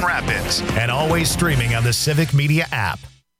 Grand Rapids, and always streaming on the Civic Media app.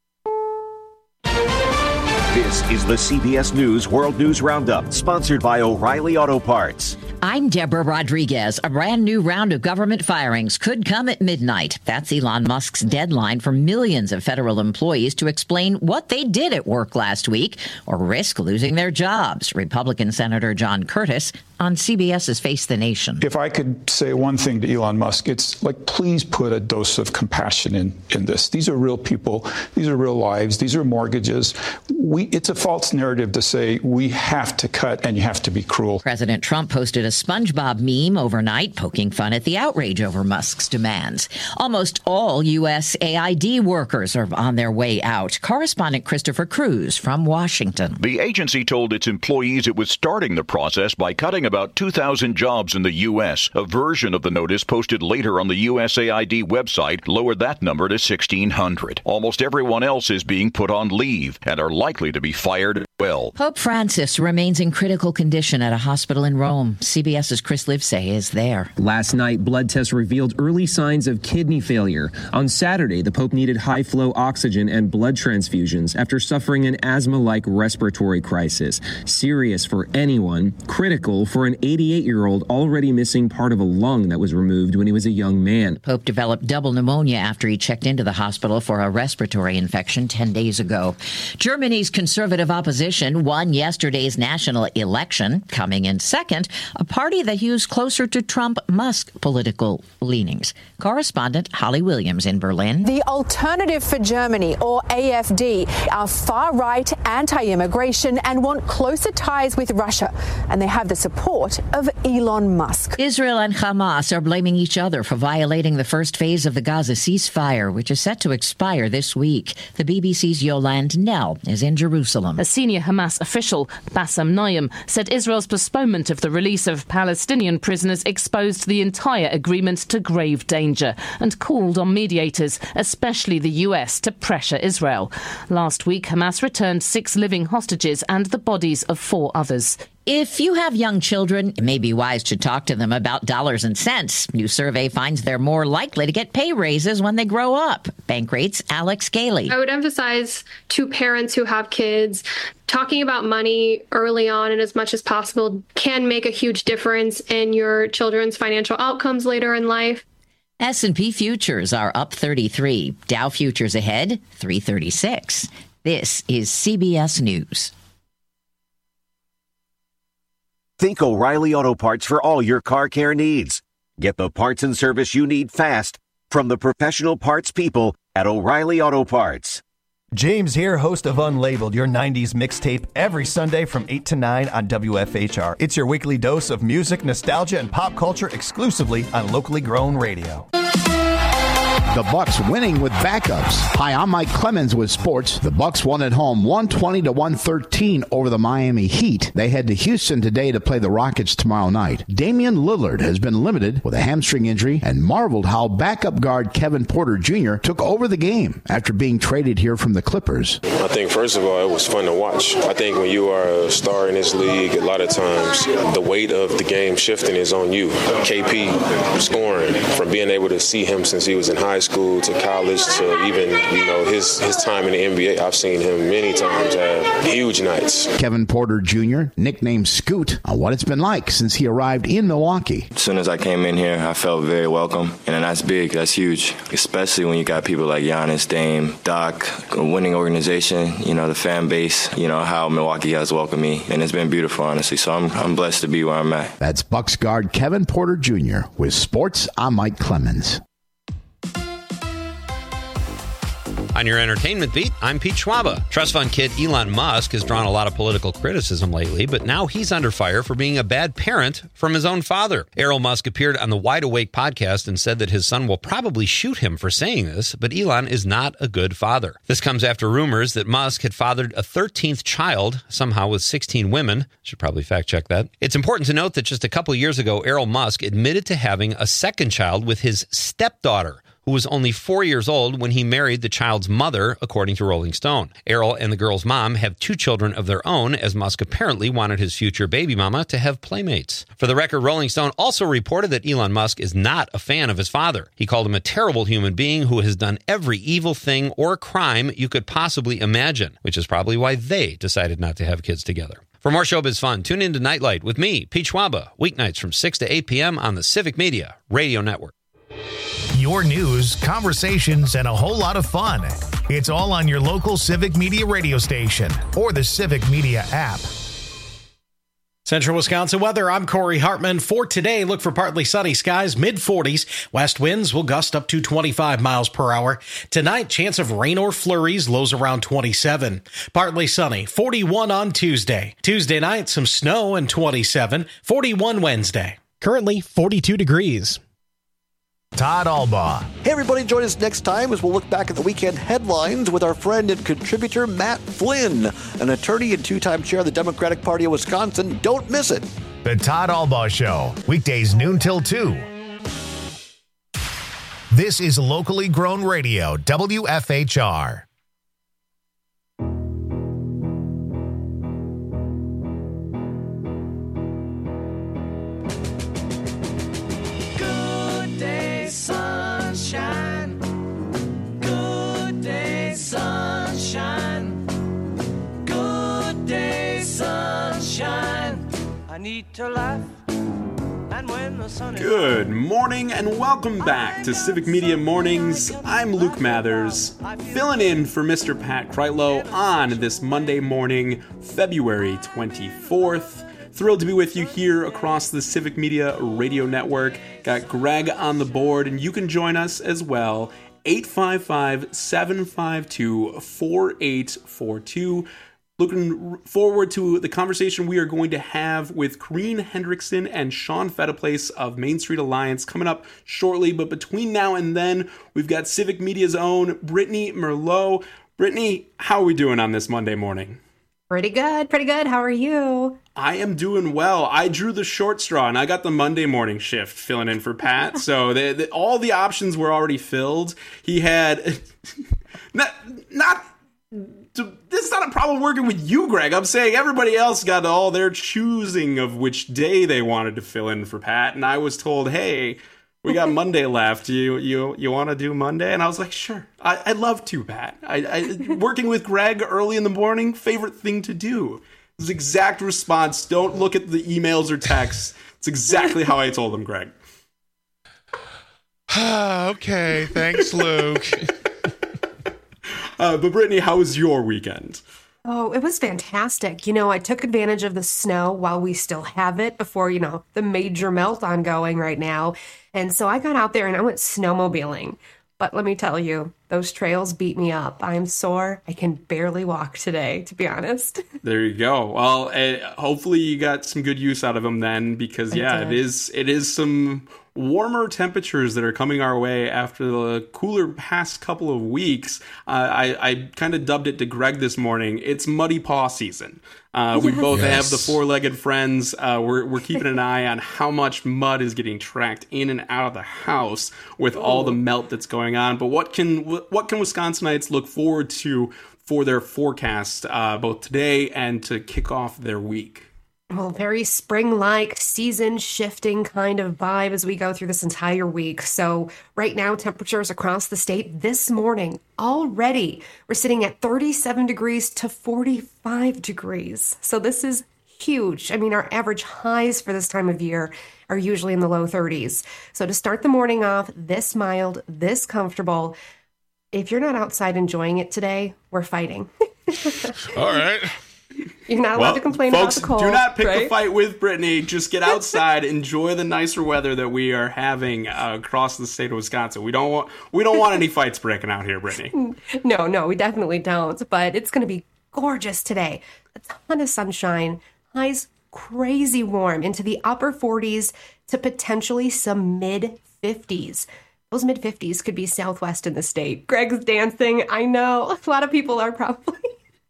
This is the CBS News World News Roundup, sponsored by O'Reilly Auto Parts. I'm Deborah Rodriguez. A brand new round of government firings could come at midnight. That's Elon Musk's deadline for millions of federal employees to explain what they did at work last week or risk losing their jobs. Republican Senator John Curtis on CBS's Face the Nation. If I could say one thing to Elon Musk, it's like, please put a dose of compassion in this. These are real people. These are real lives. These are mortgages. It's a false narrative to say we have to cut and you have to be cruel. President Trump posted a SpongeBob meme overnight poking fun at the outrage over Musk's demands. Almost all USAID workers are on their way out. Correspondent Christopher Cruz from Washington. The agency told its employees it was starting the process by cutting about 2,000 jobs in the U.S. A version of the notice posted later on the USAID website lowered that number to 1,600. Almost everyone else is being put on leave and are likely to be fired as well. Pope Francis remains in critical condition at a hospital in Rome. CBS's Chris Livesay is there. Last night, blood tests revealed early signs of kidney failure. On Saturday, the Pope needed high-flow oxygen and blood transfusions after suffering an asthma-like respiratory crisis. Serious for anyone, critical for an 88-year-old already missing part of a lung that was removed when he was a young man. Pope developed double pneumonia after he checked into the hospital for a respiratory infection 10 days ago. Germany's conservative opposition won yesterday's national election, coming in second, a party that hews closer to Trump-Musk political leanings. Correspondent Holly Williams in Berlin. The Alternative for Germany, or AfD, are far-right, anti-immigration, and want closer ties with Russia. And they have the support of Elon Musk. Israel and Hamas are blaming each other for violating the first phase of the Gaza ceasefire, which is set to expire this week. The BBC's Yolande Nell is in Jerusalem. A senior Hamas official, Bassam Naim, said Israel's postponement of the release of Palestinian prisoners exposed the entire agreement to grave danger and called on mediators, especially the US, to pressure Israel. Last week, Hamas returned 6 living hostages and the bodies of 4 others. If you have young children, it may be wise to talk to them about dollars and cents. New survey finds they're more likely to get pay raises when they grow up. Bankrate's Alex Gailey. I would emphasize to parents who have kids, talking about money early on and as much as possible can make a huge difference in your children's financial outcomes later in life. S&P futures are up 33. Dow futures ahead, 336. This is CBS News. Think O'Reilly Auto Parts for all your car care needs. Get the parts and service you need fast from the professional parts people at O'Reilly Auto Parts. James here, host of Unlabeled, your 90s mixtape, every Sunday from 8 to 9 on WFHR. It's your weekly dose of music, nostalgia, and pop culture exclusively on locally grown radio. The Bucks winning with backups. Hi, I'm Mike Clemens with sports. The Bucks won at home 120-113 over the Miami Heat. They head to Houston today to play the Rockets tomorrow night. Damian Lillard has been limited with a hamstring injury and marveled how backup guard Kevin Porter Jr. took over the game after being traded here from the Clippers. I think, first of all, it was fun to watch. I think when you are a star in this league, a lot of times the weight of the game shifting is on you. KP scoring, from being able to see him since he was in high school to college to even, his time in the NBA. I've seen him many times have huge nights. Kevin Porter Jr., nicknamed Scoot, on what it's been like since he arrived in Milwaukee. As soon as I came in here, I felt very welcome. And that's big. That's huge. Especially when you got people like Giannis, Dame, Doc, a winning organization, the fan base, how Milwaukee has welcomed me. And it's been beautiful, honestly. So I'm blessed to be where I'm at. That's Bucks guard Kevin Porter Jr. with sports. I'm Mike Clemens. On your entertainment beat, I'm Pete Schwaba. Trust fund kid Elon Musk has drawn a lot of political criticism lately, but now he's under fire for being a bad parent from his own father. Errol Musk appeared on the Wide Awake podcast and said that his son will probably shoot him for saying this, but Elon is not a good father. This comes after rumors that Musk had fathered a 13th child, somehow with 16 women. Should probably fact check that. It's important to note that just a couple years ago, Errol Musk admitted to having a second child with his stepdaughter, who was only 4 years old when he married the child's mother, according to Rolling Stone. Errol and the girl's mom have 2 children of their own, as Musk apparently wanted his future baby mama to have playmates. For the record, Rolling Stone also reported that Elon Musk is not a fan of his father. He called him a terrible human being who has done every evil thing or crime you could possibly imagine, which is probably why they decided not to have kids together. For more showbiz fun, tune in to Nightlight with me, Pete Schwaba, weeknights from 6 to 8 p.m. on the Civic Media Radio Network. Your news, conversations, and a whole lot of fun. It's all on your local Civic Media radio station or the Civic Media app. Central Wisconsin weather, I'm Corey Hartman. For today, look for partly sunny skies, mid-40s. West winds will gust up to 25 miles per hour. Tonight, chance of rain or flurries, lows around 27. Partly sunny, 41 on Tuesday. Tuesday night, some snow and 27. 41 Wednesday. Currently, 42 degrees. Todd Albaugh. Hey, everybody, join us next time as we'll look back at the weekend headlines with our friend and contributor, Matt Flynn, an attorney and 2-time chair of the Democratic Party of Wisconsin. Don't miss it. The Todd Albaugh Show, weekdays noon till 2. This is locally grown radio, WFHR. Sunshine, good day, sunshine, good day, sunshine. I need to laugh, and when the sun is Good morning and welcome back to Civic Media Mornings. I'm Luke Mathers, filling in for Mr. Pat Kreitlow on this Monday morning, February 24th. Thrilled to be with you here across the Civic Media Radio Network. Got Greg on the board, and you can join us as well. 855-752-4842. Looking forward to the conversation we are going to have with Corrine Hendrickson and Sean Fettiplace of Main Street Alliance coming up shortly. But between now and then, we've got Civic Media's own Brittany Merlot. Brittany, how are we doing on this Monday morning? Pretty good. How are you? I am doing well. I drew the short straw, and I got the Monday morning shift filling in for Pat. So all the options were already filled. He had this is not a problem working with you, Greg. I'm saying everybody else got all their choosing of which day they wanted to fill in for Pat, and I was told, hey, we got Monday left. You want to do Monday? And I was like, sure. I'd love to, Pat. Working with Greg early in the morning, favorite thing to do. His exact response. Don't look at the emails or texts. It's exactly how I told him, Greg. Okay, thanks, Luke. But Brittany, how was your weekend? Oh, it was fantastic. I took advantage of the snow while we still have it before, the major melt ongoing right now. And so I got out there and I went snowmobiling. But let me tell you, those trails beat me up. I'm sore. I can barely walk today, to be honest. There you go. Well, hopefully you got some good use out of them then, because it is some warmer temperatures that are coming our way after the cooler past couple of weeks. I kind of dubbed it to Greg this morning. It's muddy paw season. We both have the four-legged friends. We're keeping an eye on how much mud is getting tracked in and out of the house with all the melt that's going on. But what can Wisconsinites look forward to for their forecast both today and to kick off their week? Well, very spring-like, season-shifting kind of vibe as we go through this entire week. So right now, temperatures across the state this morning, already, we're sitting at 37 degrees to 45 degrees. So this is huge. I mean, our average highs for this time of year are usually in the low 30s. So to start the morning off this mild, this comfortable, if you're not outside enjoying it today, we're fighting. All right. You're not allowed to complain folks, about the cold. Do not pick right? the fight with Brittany. Just get outside, enjoy the nicer weather that we are having across the state of Wisconsin. We don't want any fights breaking out here, Brittany. No, we definitely don't. But it's going to be gorgeous today. A ton of sunshine. Highs crazy warm into the upper 40s to potentially some mid 50s. Those mid 50s could be southwest in the state. Greg's dancing. I know a lot of people are probably.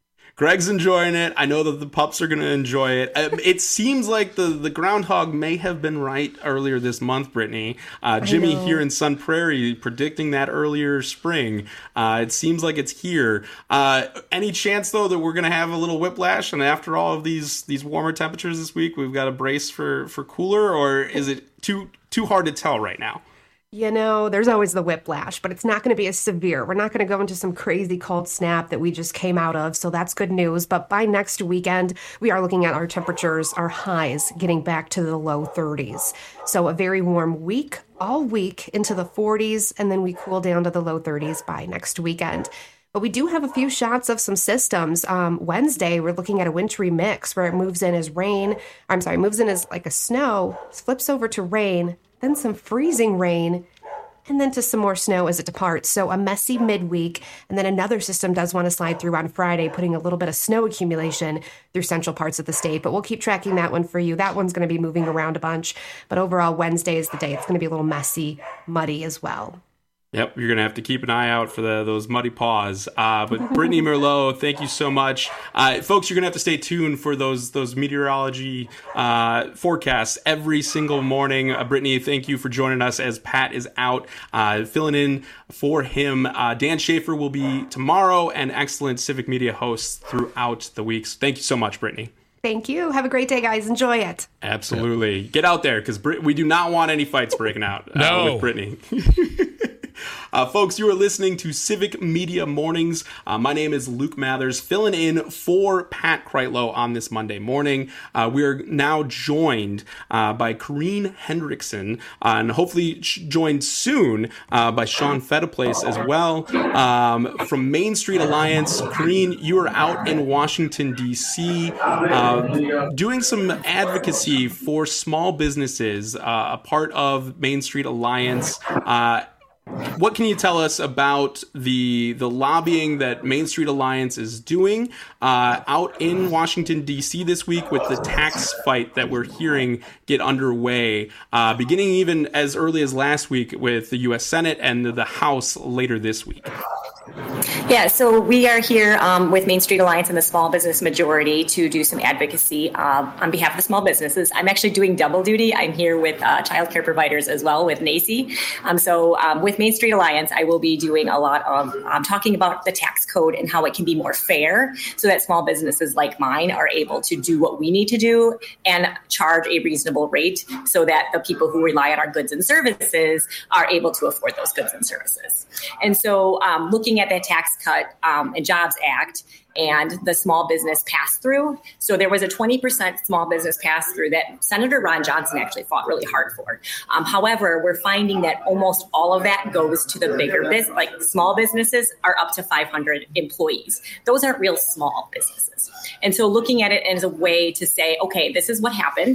Greg's enjoying it. I know that the pups are going to enjoy it. It seems like the groundhog may have been right earlier this month, Brittany. Jimmy here in Sun Prairie predicting that earlier spring. It seems like it's here. Any chance, though, that we're going to have a little whiplash? And after all of these warmer temperatures this week, we've got to brace for cooler? Or is it too hard to tell right now? There's always the whiplash, but it's not going to be as severe. We're not going to go into some crazy cold snap that we just came out of, so that's good news. But by next weekend, we are looking at our temperatures, our highs, getting back to the low 30s. So a very warm week, all week into the 40s, and then we cool down to the low 30s by next weekend. But we do have a few shots of some systems. Wednesday, we're looking at a wintry mix where it moves in as like a snow, flips over to rain, then some freezing rain, and then to some more snow as it departs. So a messy midweek, and then another system does want to slide through on Friday, putting a little bit of snow accumulation through central parts of the state. But we'll keep tracking that one for you. That one's going to be moving around a bunch. But overall, Wednesday is the day. It's going to be a little messy, muddy as well. Yep, you're going to have to keep an eye out for those muddy paws. But Brittany Merlot, thank you so much. Folks, you're going to have to stay tuned for those meteorology forecasts every single morning. Brittany, thank you for joining us as Pat is out filling in for him. Dan Schaefer will be tomorrow, and excellent Civic Media hosts throughout the weeks. Thank you so much, Brittany. Thank you. Have a great day, guys. Enjoy it. Absolutely. Yeah. Get out there, because we do not want any fights breaking out with Brittany. Folks, you are listening to Civic Media Mornings. My name is Luke Mathers, filling in for Pat Kreitlow on this Monday morning. We are now joined by Corrine Hendrickson, and hopefully joined soon by Sean Fettiplace as well. From Main Street Alliance, Corrine, you are out in Washington, D.C., doing some advocacy for small businesses, a part of Main Street Alliance. What can you tell us about the lobbying that Main Street Alliance is doing out in Washington, D.C. this week with the tax fight that we're hearing get underway, beginning even as early as last week with the U.S. Senate and the House later this week? Yeah, so we are here with Main Street Alliance and the Small Business Majority to do some advocacy on behalf of the small businesses. I'm actually doing double duty. I'm here with child care providers as well with NACI. So with Main Street Alliance, I will be doing a lot of talking about the tax code and how it can be more fair so that small businesses like mine are able to do what we need to do and charge a reasonable rate so that the people who rely on our goods and services are able to afford those goods and services. And so looking at that Tax Cut and Jobs Act and the small business pass-through. So there was a 20% small business pass-through that Senator Ron Johnson actually fought really hard for. However, we're finding that almost all of that goes to the bigger business, like small businesses are up to 500 employees. Those aren't real small businesses. And so looking at it as a way to say, okay, this is what happened.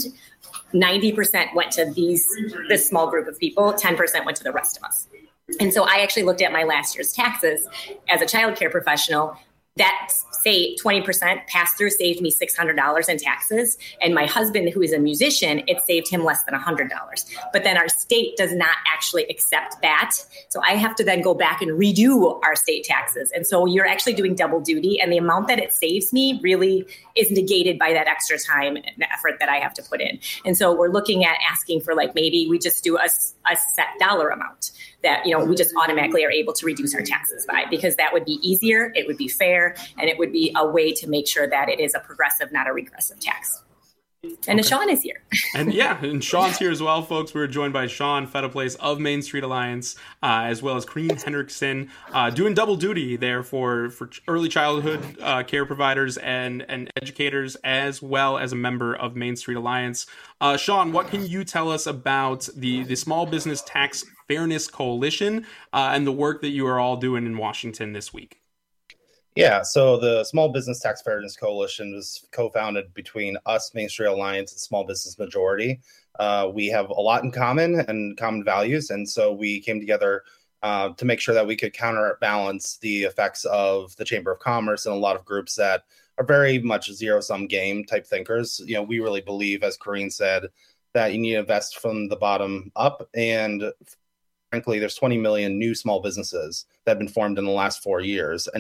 90% went to this small group of people, 10% went to the rest of us. And so I actually looked at my last year's taxes as a child care professional. That, say, 20% pass-through saved me $600 in taxes. And my husband, who is a musician, it saved him less than $100. But then our state does not actually accept that. So I have to then go back and redo our state taxes. And so you're actually doing double duty. And the amount that it saves me really is negated by that extra time and effort that I have to put in. And so we're looking at asking for maybe we just do a set dollar amount that, we just automatically are able to reduce our taxes by, because that would be easier, it would be fair, and it would be a way to make sure that it is a progressive, not a regressive tax. And Sean is here. and Sean's here as well, folks. We're joined by Sean Fettiplace of Main Street Alliance, as well as Corrine Hendrickson, doing double duty there for early childhood care providers and educators, as well as a member of Main Street Alliance. Sean, what can you tell us about the Small Business Tax Fairness Coalition and the work that you are all doing in Washington this week? Yeah, so the Small Business Tax Fairness Coalition was co-founded between us, Main Street Alliance, and Small Business Majority. We have a lot in common and common values, and so we came together to make sure that we could counterbalance the effects of the Chamber of Commerce and a lot of groups that are very much zero-sum game type thinkers. We really believe, as Corrine said, that you need to invest from the bottom up, and frankly, there's 20 million new small businesses that have been formed in the last 4 years, and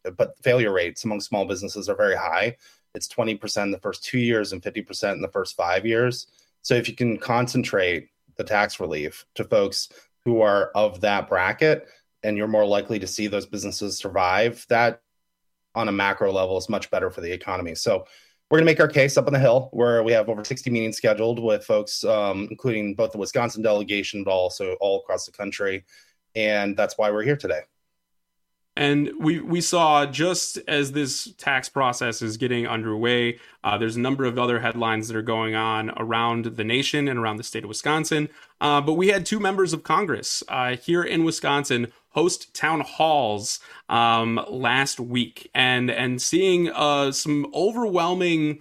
but failure rates among small businesses are very high. It's 20% in the first 2 years and 50% in the first 5 years. So if you can concentrate the tax relief to folks who are of that bracket, and you're more likely to see those businesses survive, that on a macro level is much better for the economy. So we're going to make our case up on the Hill, where we have over 60 meetings scheduled with folks, including both the Wisconsin delegation, but also all across the country. And that's why we're here today. And we saw, just as this tax process is getting underway, there's a number of other headlines that are going on around the nation and around the state of Wisconsin. But we had 2 members of Congress here in Wisconsin host town halls last week, and seeing some overwhelming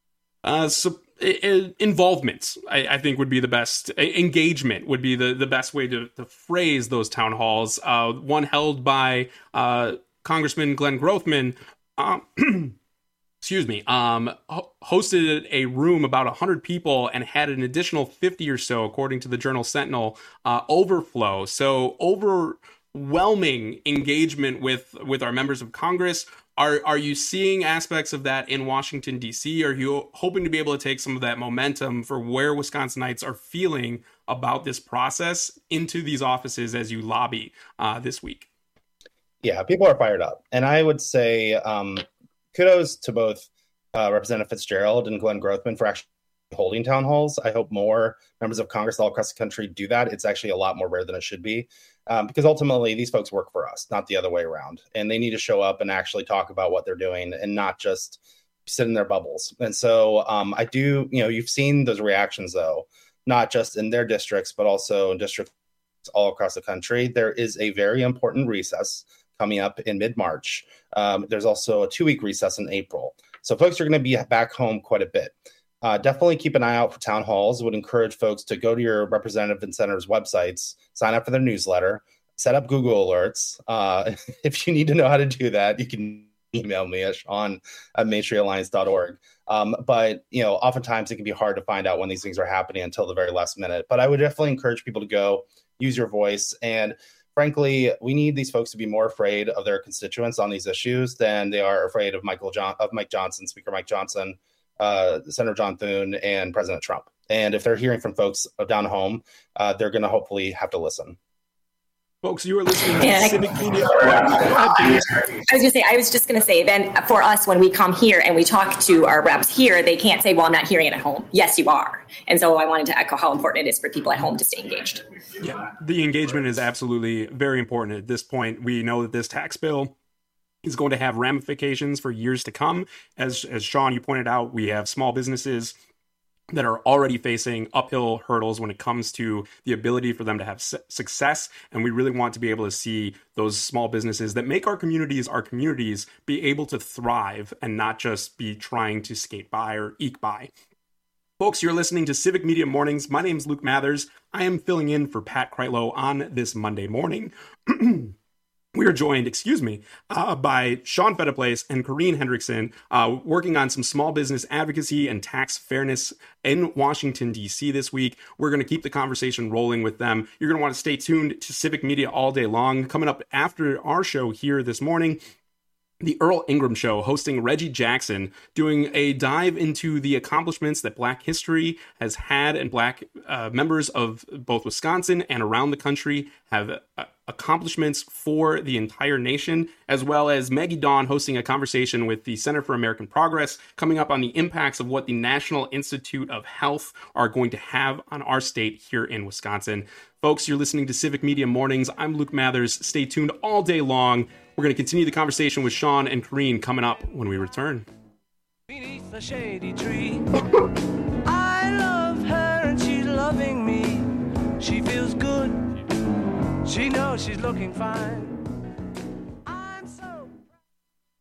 involvement, I think, would be the best. Engagement would be the best way to phrase those town halls. One held by Congressman Glenn Grothman, hosted a room about 100 people and had an additional 50 or so, according to the Journal Sentinel, overflow. So overwhelming engagement with our members of Congress. Are you seeing aspects of that in Washington, D.C.? Are you hoping to be able to take some of that momentum for where Wisconsinites are feeling about this process into these offices as you lobby this week? Yeah, people are fired up. And I would say kudos to both Representative Fitzgerald and Glenn Grothman for actually holding town halls. I hope more members of Congress all across the country do that. It's actually a lot more rare than it should be. Because ultimately these folks work for us, not the other way around. And they need to show up and actually talk about what they're doing and not just sit in their bubbles. And so you've seen those reactions, though, not just in their districts, but also in districts all across the country. There is a very important recess coming up in mid-March. There's also a 2-week recess in April. So folks are going to be back home quite a bit. Definitely keep an eye out for town halls. Would encourage folks to go to your representative and senators' websites, sign up for their newsletter, set up Google alerts. If you need to know how to do that, you can email me at Sean@MainStreetAlliance.org. But oftentimes it can be hard to find out when these things are happening until the very last minute. But I would definitely encourage people to go, use your voice. And frankly, we need these folks to be more afraid of their constituents on these issues than they are afraid of Mike Johnson, Speaker Mike Johnson, Senator John Thune, and President Trump. And if they're hearing from folks down home, they're going to hopefully have to listen. Folks, you are listening to Civic Media. I was just going to say, then for us, when we come here and we talk to our reps here, they can't say, well, I'm not hearing it at home. Yes, you are. And so I wanted to echo how important it is for people at home to stay engaged. Yeah, the engagement is absolutely very important at this point. We know that this tax bill is going to have ramifications for years to come. As Sean, you pointed out, we have small businesses that are already facing uphill hurdles when it comes to the ability for them to have success. And we really want to be able to see those small businesses that make our communities be able to thrive and not just be trying to skate by or eke by. Folks, you're listening to Civic Media Mornings. My name is Luke Mathers. I am filling in for Pat Kreitlow on this Monday morning. We are joined, by Sean Fettiplace and Corrine Hendrickson, working on some small business advocacy and tax fairness in Washington, D.C. this week. We're going to keep the conversation rolling with them. You're going to want to stay tuned to Civic Media all day long. Coming up after our show here this morning, The Earl Ingram Show, hosting Reggie Jackson, doing a dive into the accomplishments that Black history has had and Black members of both Wisconsin and around the country have accomplishments for the entire nation, as well as Maggie Dawn hosting a conversation with the Center for American Progress, coming up on the impacts of what the National Institute of Health are going to have on our state here in Wisconsin. Folks, you're listening to Civic Media Mornings. I'm Luke Mathers. Stay tuned all day long. We're going to continue the conversation with Sean and Corrine coming up when we return. Beneath a shady tree, I love her and she's loving me. She feels good. She knows she's looking fine.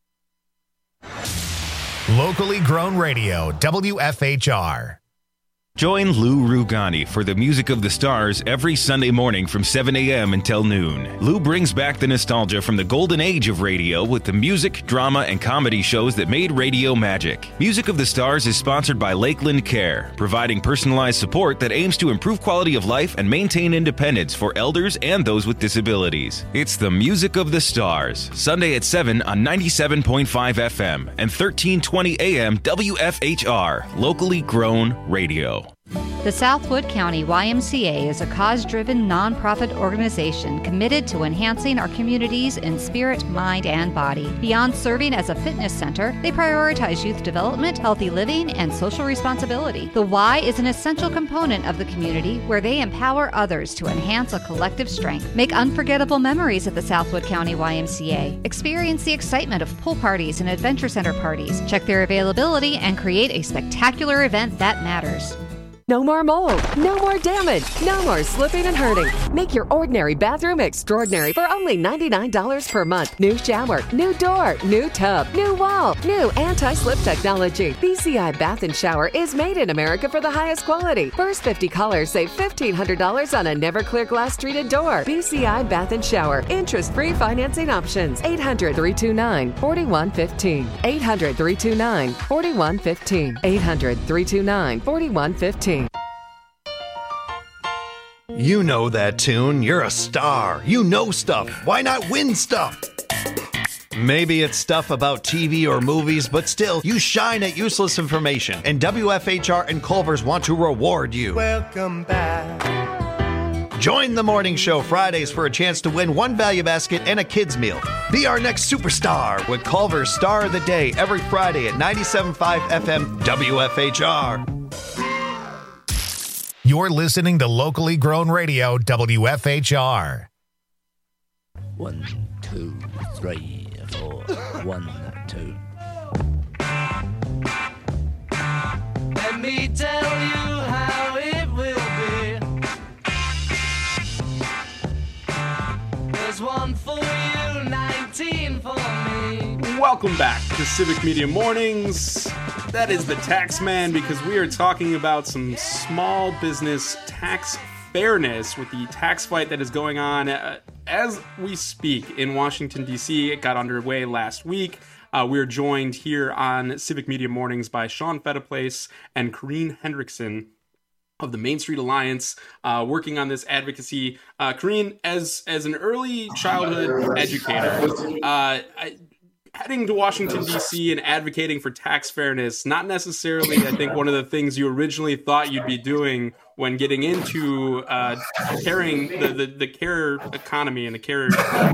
Locally grown radio, WFHR. Join Lou Rugani for the Music of the Stars every Sunday morning from 7 a.m. until noon. Lou brings back the nostalgia from the golden age of radio with the music, drama, and comedy shows that made radio magic. Music of the Stars is sponsored by Lakeland Care, providing personalized support that aims to improve quality of life and maintain independence for elders and those with disabilities. It's the Music of the Stars, Sunday at 7 on 97.5 FM and 1320 AM WFHR, locally grown radio. The Southwood County YMCA is a cause-driven nonprofit organization committed to enhancing our communities in spirit, mind, and body. Beyond serving as a fitness center, they prioritize youth development, healthy living, and social responsibility. The Y is an essential component of the community where they empower others to enhance a collective strength. Make unforgettable memories at the Southwood County YMCA. Experience the excitement of pool parties and adventure center parties. Check their availability and create a spectacular event that matters. No more mold, no more damage, no more slipping and hurting. Make your ordinary bathroom extraordinary for only $99 per month. New shower, new door, new tub, new wall, new anti-slip technology. BCI Bath and Shower is made in America for the highest quality. First 50 callers save $1,500 on a never clear glass treated door. BCI Bath and Shower. Interest-free financing options. 800-329-4115. 800-329-4115. 800-329-4115. You know that tune. You're a star. You know stuff. Why not win stuff? Maybe it's stuff about TV or movies, but still, you shine at useless information. And WFHR and Culver's want to reward you. Welcome back. Join the morning show Fridays for a chance to win one value basket and a kid's meal. Be our next superstar with Culver's Star of the Day every Friday at 97.5 FM WFHR. You're listening to locally grown radio, WFHR. 1, 2, 3, 4. 1, 2. Let me tell you how it will be. There's one for you, 19 for me. Welcome back to Civic Media Mornings. That is the Taxman, because we are talking about some small business tax fairness with the tax fight that is going on as we speak in Washington, D.C. It got underway last week. We're joined here on Civic Media Mornings by Sean Fettiplace and Corrine Hendrickson of the Main Street Alliance, working on this advocacy. Corrine, as an early childhood educator, heading to Washington, D.C. and advocating for tax fairness, not necessarily, I think, one of the things you originally thought you'd be doing when getting into carrying the care economy and the care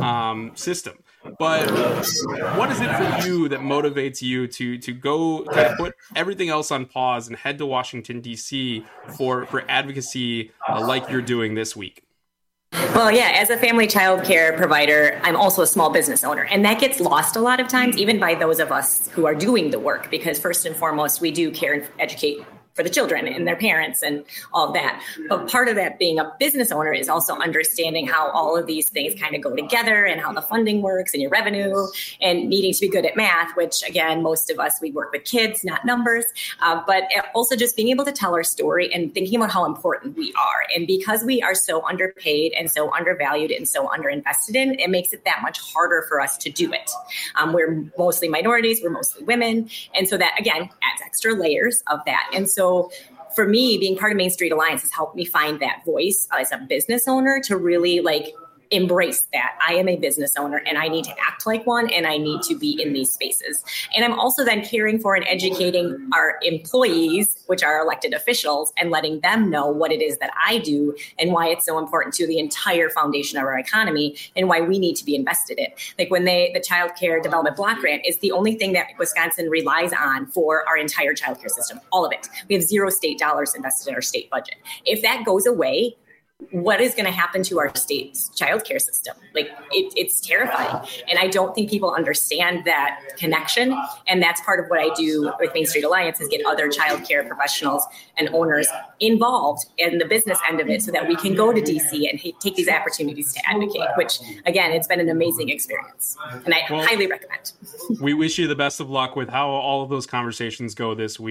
system. But what is it for you that motivates you to go to put everything else on pause and head to Washington, D.C. for advocacy like you're doing this week? Well, yeah, as a family child care provider, I'm also a small business owner. And that gets lost a lot of times, even by those of us who are doing the work, because first and foremost, we do care and educate for the children and their parents and all of that. But part of that being a business owner is also understanding how all of these things kind of go together and how the funding works and your revenue and needing to be good at math, which again, most of us, we work with kids, not numbers, but also just being able to tell our story and thinking about how important we are. And because we are so underpaid and so undervalued and so underinvested in, it makes it that much harder for us to do it. We're mostly minorities, we're mostly women. And so that, again, adds extra layers of that. And so for me, being part of Main Street Alliance has helped me find that voice as a business owner to really embrace that I am a business owner and I need to act like one and I need to be in these spaces. And I'm also then caring for and educating our employees, which are elected officials, and letting them know what it is that I do and why it's so important to the entire foundation of our economy and why we need to be invested in. Like when the Child Care Development Block Grant is the only thing that Wisconsin relies on for our entire child care system, all of it. We have $0 state dollars invested in our state budget. If that goes away, what is going to happen to our state's childcare system? It's terrifying. And I don't think people understand that connection. And that's part of what I do with Main Street Alliance is get other childcare professionals and owners involved in the business end of it so that we can go to DC and take these opportunities to advocate, which again, it's been an amazing experience. And I highly recommend. We wish you the best of luck with how all of those conversations go this week.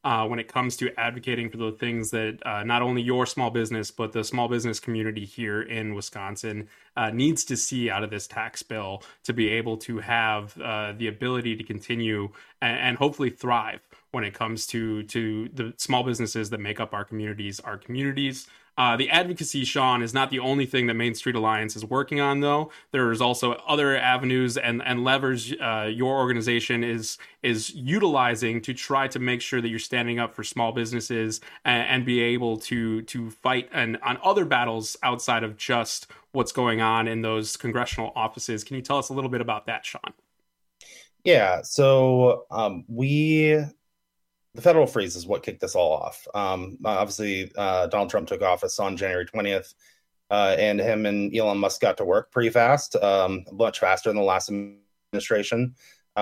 when it comes to advocating for the things that not only your small business, but the small business community here in Wisconsin needs to see out of this tax bill to be able to have the ability to continue and hopefully thrive when it comes to the small businesses that make up our communities. The advocacy, Sean, is not the only thing that Main Street Alliance is working on, though. There's also other avenues and levers your organization is utilizing to try to make sure that you're standing up for small businesses and be able to fight on other battles outside of just what's going on in those congressional offices. Can you tell us a little bit about that, Sean? Yeah, so the federal freeze is what kicked this all off. Obviously, Donald Trump took office on January 20th, and him and Elon Musk got to work pretty fast, much faster than the last administration,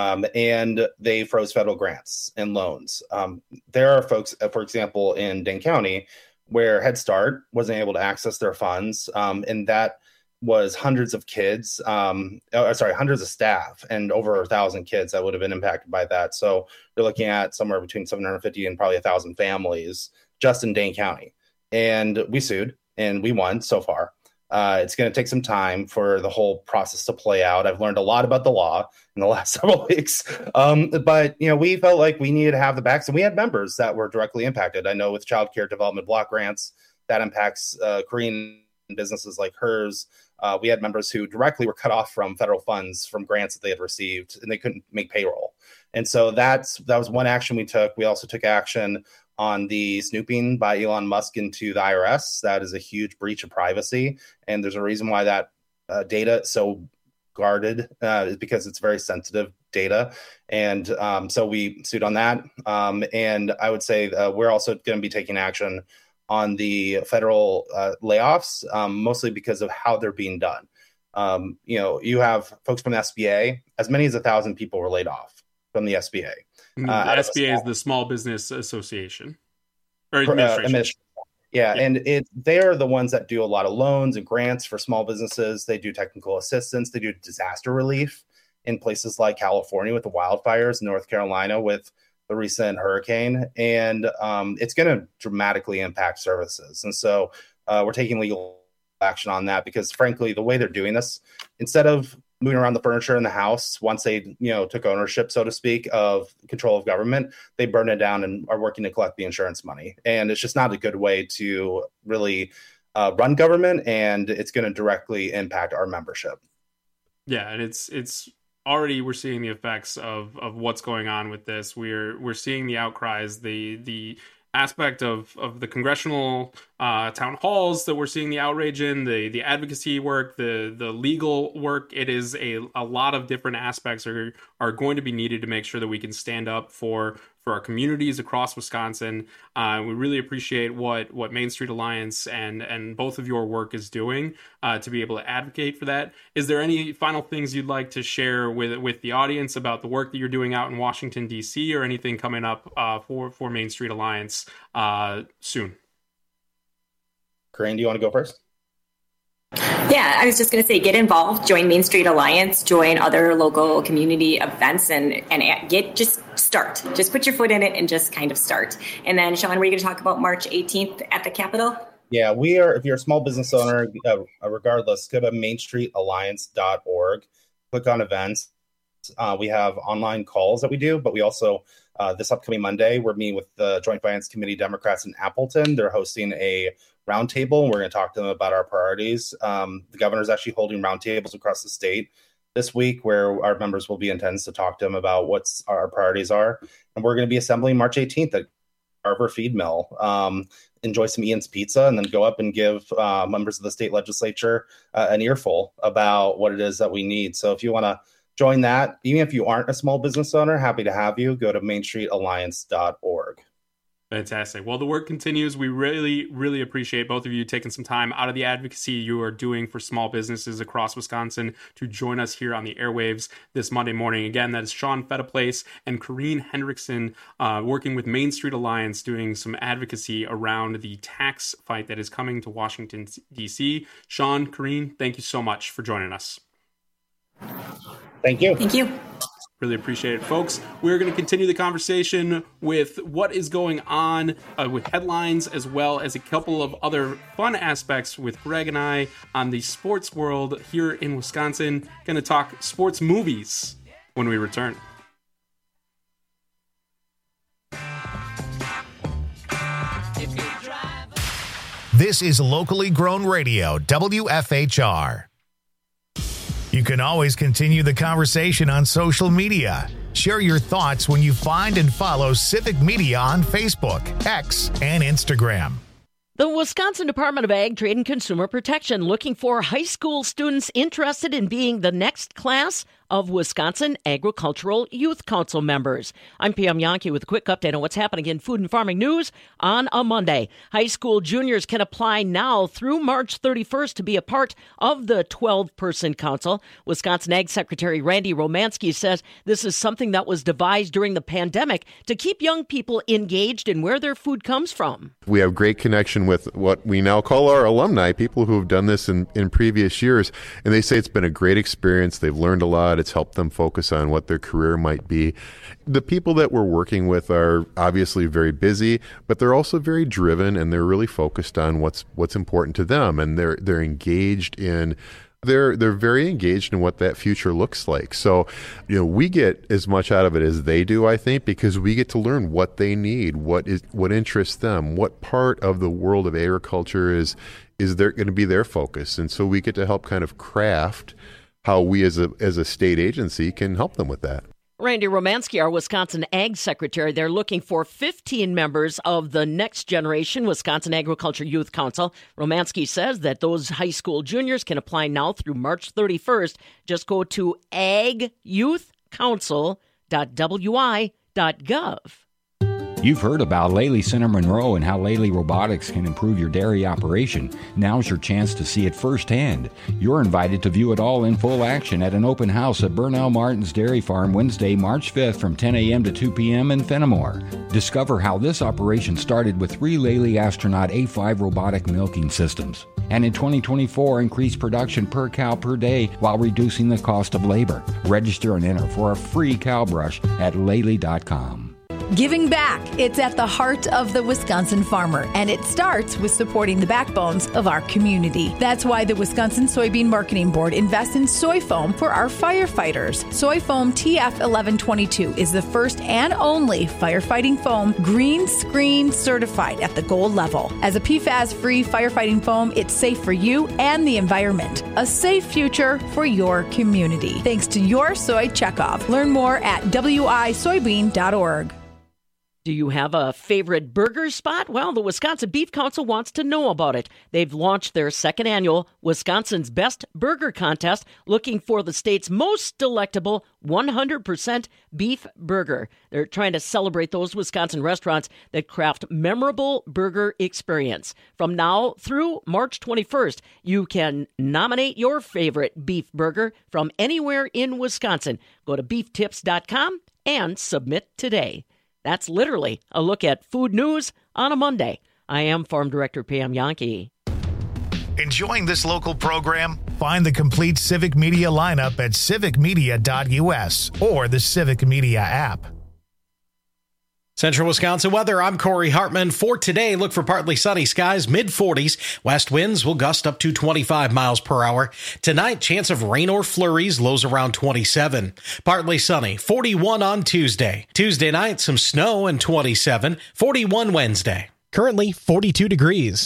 and they froze federal grants and loans. There are folks, for example, in Dane County, where Head Start wasn't able to access their funds, and that was hundreds of kids, hundreds of staff, and over 1,000 kids that would have been impacted by that. So you're looking at somewhere between 750 and probably 1,000 families just in Dane County. And we sued and we won so far. It's going to take some time for the whole process to play out. I've learned a lot about the law in the last several weeks. But, we felt like we needed to have the backs, and we had members that were directly impacted. I know with child care development block grants, that impacts Korean businesses like hers. We had members who directly were cut off from federal funds from grants that they had received, and they couldn't make payroll. And so that was one action we took. We also took action on the snooping by Elon Musk into the IRS. That is a huge breach of privacy. And there's a reason why that data is so guarded, is because it's very sensitive data. And so we sued on that. And I would say we're also going to be taking action on the federal layoffs, mostly because of how they're being done. You have folks from the SBA, as many as 1,000 people were laid off from the SBA. The SBA is the Small Business Association. Or administration. Yeah, and they're the ones that do a lot of loans and grants for small businesses. They do technical assistance. They do disaster relief in places like California with the wildfires, North Carolina with the recent hurricane, and it's going to dramatically impact services. And so we're taking legal action on that because, frankly, the way they're doing this, instead of moving around the furniture in the house, once they took ownership, so to speak, of control of government, they burned it down and are working to collect the insurance money. And it's just not a good way to really run government, and it's going to directly impact our membership. Yeah, and it's already we're seeing the effects of what's going on with this. We're seeing the outcries, the aspect of the congressional town halls that we're seeing the outrage in, the advocacy work, the legal work. It is a lot of different aspects are going to be needed to make sure that we can stand up for our communities across Wisconsin. We really appreciate what Main Street Alliance and both of your work is doing to be able to advocate for that. Is there any final things you'd like to share with the audience about the work that you're doing out in Washington, D.C., or anything coming up for Main Street Alliance soon? Corinne, do you want to go first? Yeah, I was just going to say, get involved, join Main Street Alliance, join other local community events, and just start. Just put your foot in it and just kind of start. And then, Sean, were you going to talk about March 18th at the Capitol? Yeah, we are. If you're a small business owner, regardless, go to mainstreetalliance.org, click on events. We have online calls that we do, but we also, this upcoming Monday, we're meeting with the Joint Finance Committee Democrats in Appleton. They're hosting a roundtable, and we're going to talk to them about our priorities. The governor's actually holding roundtables across the state this week where our members will be in attendance to talk to them about what our priorities are. And we're going to be assembling March 18th at Arbor Feed Mill. Enjoy some Ian's Pizza, and then go up and give members of the state legislature an earful about what it is that we need. So if you want to join that, even if you aren't a small business owner, happy to have you. Go to mainstreetalliance.org. Fantastic. Well, the work continues. We really, really appreciate both of you taking some time out of the advocacy you are doing for small businesses across Wisconsin to join us here on the airwaves this Monday morning. Again, that is Sean Fettaplace and Corrine Hendrickson working with Main Street Alliance, doing some advocacy around the tax fight that is coming to Washington, D.C. Sean, Corrine, thank you so much for joining us. Thank you. Thank you. Really appreciate it, folks. We're going to continue the conversation with what is going on with headlines, as well as a couple of other fun aspects with Greg and I on the sports world here in Wisconsin. Going to talk sports movies when we return. This is locally grown radio, WFHR. You can always continue the conversation on social media. Share your thoughts when you find and follow Civic Media on Facebook, X, and Instagram. The Wisconsin Department of Ag, Trade, and Consumer Protection looking for high school students interested in being the next class of Wisconsin Agricultural Youth Council members. I'm Pam Yankee with a quick update on what's happening in food and farming news on a Monday. High school juniors can apply now through March 31st to be a part of the 12-person council. Wisconsin Ag Secretary Randy Romanski says this is something that was devised during the pandemic to keep young people engaged in where their food comes from. We have great connection with what we now call our alumni, people who have done this in previous years, and they say it's been a great experience. They've learned a lot. It's helped them focus on what their career might be. The people that we're working with are obviously very busy, but they're also very driven, and they're really focused on what's important to them, and they're engaged in They're very engaged in what that future looks like. So, we get as much out of it as they do, I think, because we get to learn what they need, what interests them, what part of the world of agriculture is there going to be their focus, and so we get to help kind of craft how we as a state agency can help them with that. Randy Romanski, our Wisconsin Ag Secretary, they're looking for 15 members of the next generation Wisconsin Agriculture Youth Council. Romanski says that those high school juniors can apply now through March 31st. Just go to agyouthcouncil.wi.gov. You've heard about Lely Center Monroe and how Lely Robotics can improve your dairy operation. Now's your chance to see it firsthand. You're invited to view it all in full action at an open house at Burnell Martin's Dairy Farm Wednesday, March 5th from 10 a.m. to 2 p.m. in Fenimore. Discover how this operation started with 3 Lely Astronaut A5 robotic milking systems. And in 2024, increase production per cow per day while reducing the cost of labor. Register and enter for a free cow brush at Lely.com. Giving back. It's at the heart of the Wisconsin farmer, and it starts with supporting the backbones of our community. That's why the Wisconsin Soybean Marketing Board invests in soy foam for our firefighters. Soy foam TF1122 is the first and only firefighting foam green screen certified at the gold level. As a PFAS-free firefighting foam, it's safe for you and the environment. A safe future for your community. Thanks to your soy checkoff. Learn more at wisoybean.org. Do you have a favorite burger spot? Well, the Wisconsin Beef Council wants to know about it. They've launched their second annual Wisconsin's Best Burger Contest, looking for the state's most delectable 100% beef burger. They're trying to celebrate those Wisconsin restaurants that craft memorable burger experience. From now through March 21st, you can nominate your favorite beef burger from anywhere in Wisconsin. Go to beeftips.com and submit today. That's literally a look at food news on a Monday. I am Farm Director Pam Yankee. Enjoying this local program? Find the complete Civic Media lineup at civicmedia.us or the Civic Media app. Central Wisconsin weather, I'm Corey Hartman. For today, look for partly sunny skies, mid-40s. West winds will gust up to 25 miles per hour. Tonight, chance of rain or flurries, lows around 27. Partly sunny, 41 on Tuesday. Tuesday night, some snow and 27. 41 Wednesday. Currently 42 degrees.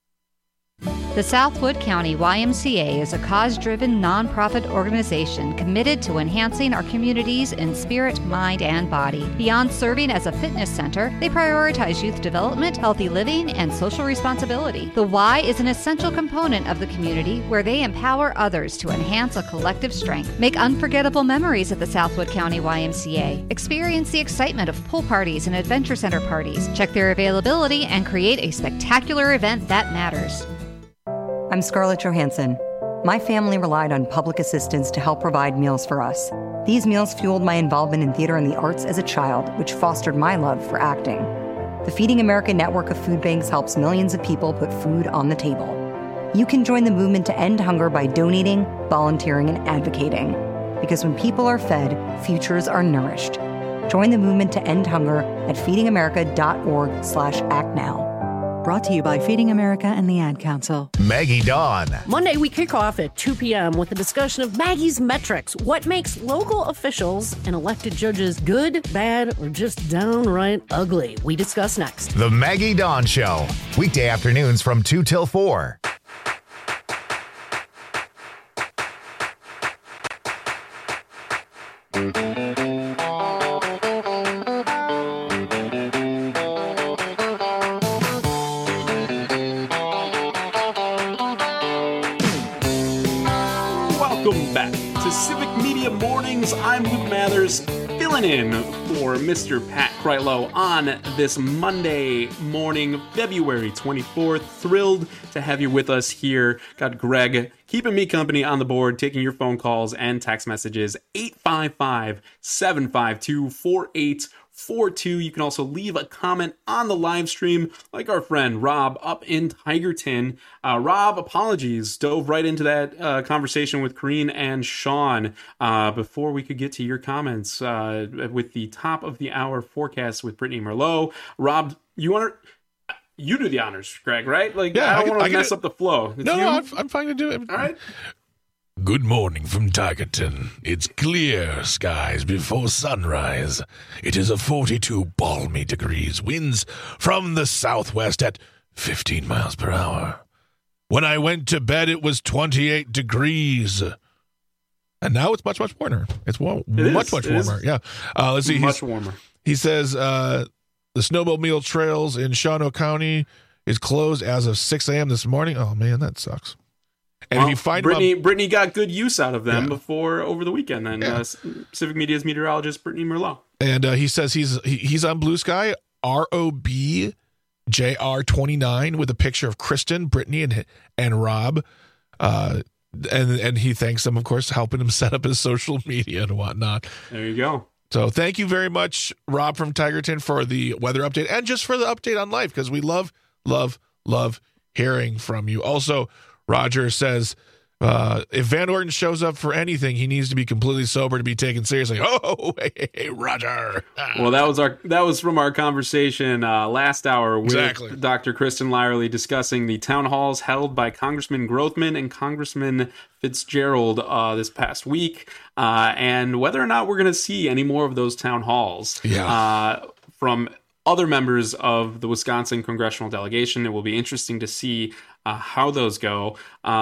The Southwood County YMCA is a cause-driven nonprofit organization committed to enhancing our communities in spirit, mind, and body. Beyond serving as a fitness center, they prioritize youth development, healthy living, and social responsibility. The Y is an essential component of the community where they empower others to enhance a collective strength. Make unforgettable memories at the Southwood County YMCA. Experience the excitement of pool parties and adventure center parties. Check their availability and create a spectacular event that matters. I'm Scarlett Johansson. My family relied on public assistance to help provide meals for us. These meals fueled my involvement in theater and the arts as a child, which fostered my love for acting. The Feeding America network of food banks helps millions of people put food on the table. You can join the movement to end hunger by donating, volunteering, and advocating. Because when people are fed, futures are nourished. Join the movement to end hunger at feedingamerica.org/act now. Brought to you by Feeding America and the Ad Council. Maggie Dawn. Monday, we kick off at 2 p.m. with a discussion of Maggie's metrics. What makes local officials and elected judges good, bad, or just downright ugly? We discuss next. The Maggie Dawn Show. Weekday afternoons from 2 till 4. Welcome back to Civic Media Mornings. I'm Luke Mathers, filling in for Mr. Pat Kreitlow on this Monday morning, February 24th. Thrilled to have you with us here. Got Greg keeping me company on the board, taking your phone calls and text messages. 855-752-4842. You can also leave a comment on the live stream, like our friend Rob up in Tigerton. Rob, apologies, dove right into that conversation with Corrine and Sean before we could get to your comments with the top of the hour forecast with Brittany Merlot. Rob, you do the honors, Greg, right? Like, yeah, I don't want to mess up the flow. No, I'm fine to do it. All right. Good morning from Tigerton. It's clear skies before sunrise. It is a 42 balmy degrees, winds from the southwest at 15 miles per hour. When I went to bed, it was 28 degrees. And now it's much, much warmer. It's much warmer. Yeah. Let's see. Much warmer. He says the snowmobile trails in Shawano County is closed as of 6 a.m. this morning. Oh, man, that sucks. And if you find Brittany got good use out of them over the weekend. Then Civic Media's meteorologist Brittany Merlot, and he says he's on Blue Sky ROBJR29 with a picture of Kristen, Brittany, and Rob, and he thanks them, of course, helping him set up his social media and whatnot. There you go. So thank you very much, Rob from Tigerton, for the weather update and just for the update on life, because we love hearing from you. Also, Roger says, if Van Orton shows up for anything, he needs to be completely sober to be taken seriously. Oh, hey, Roger. Well, that was from our conversation last hour with Dr. Kristen Lyerly discussing the town halls held by Congressman Grothman and Congressman Fitzgerald this past week, and whether or not we're going to see any more of those town halls from other members of the Wisconsin congressional delegation. It will be interesting to see how those go,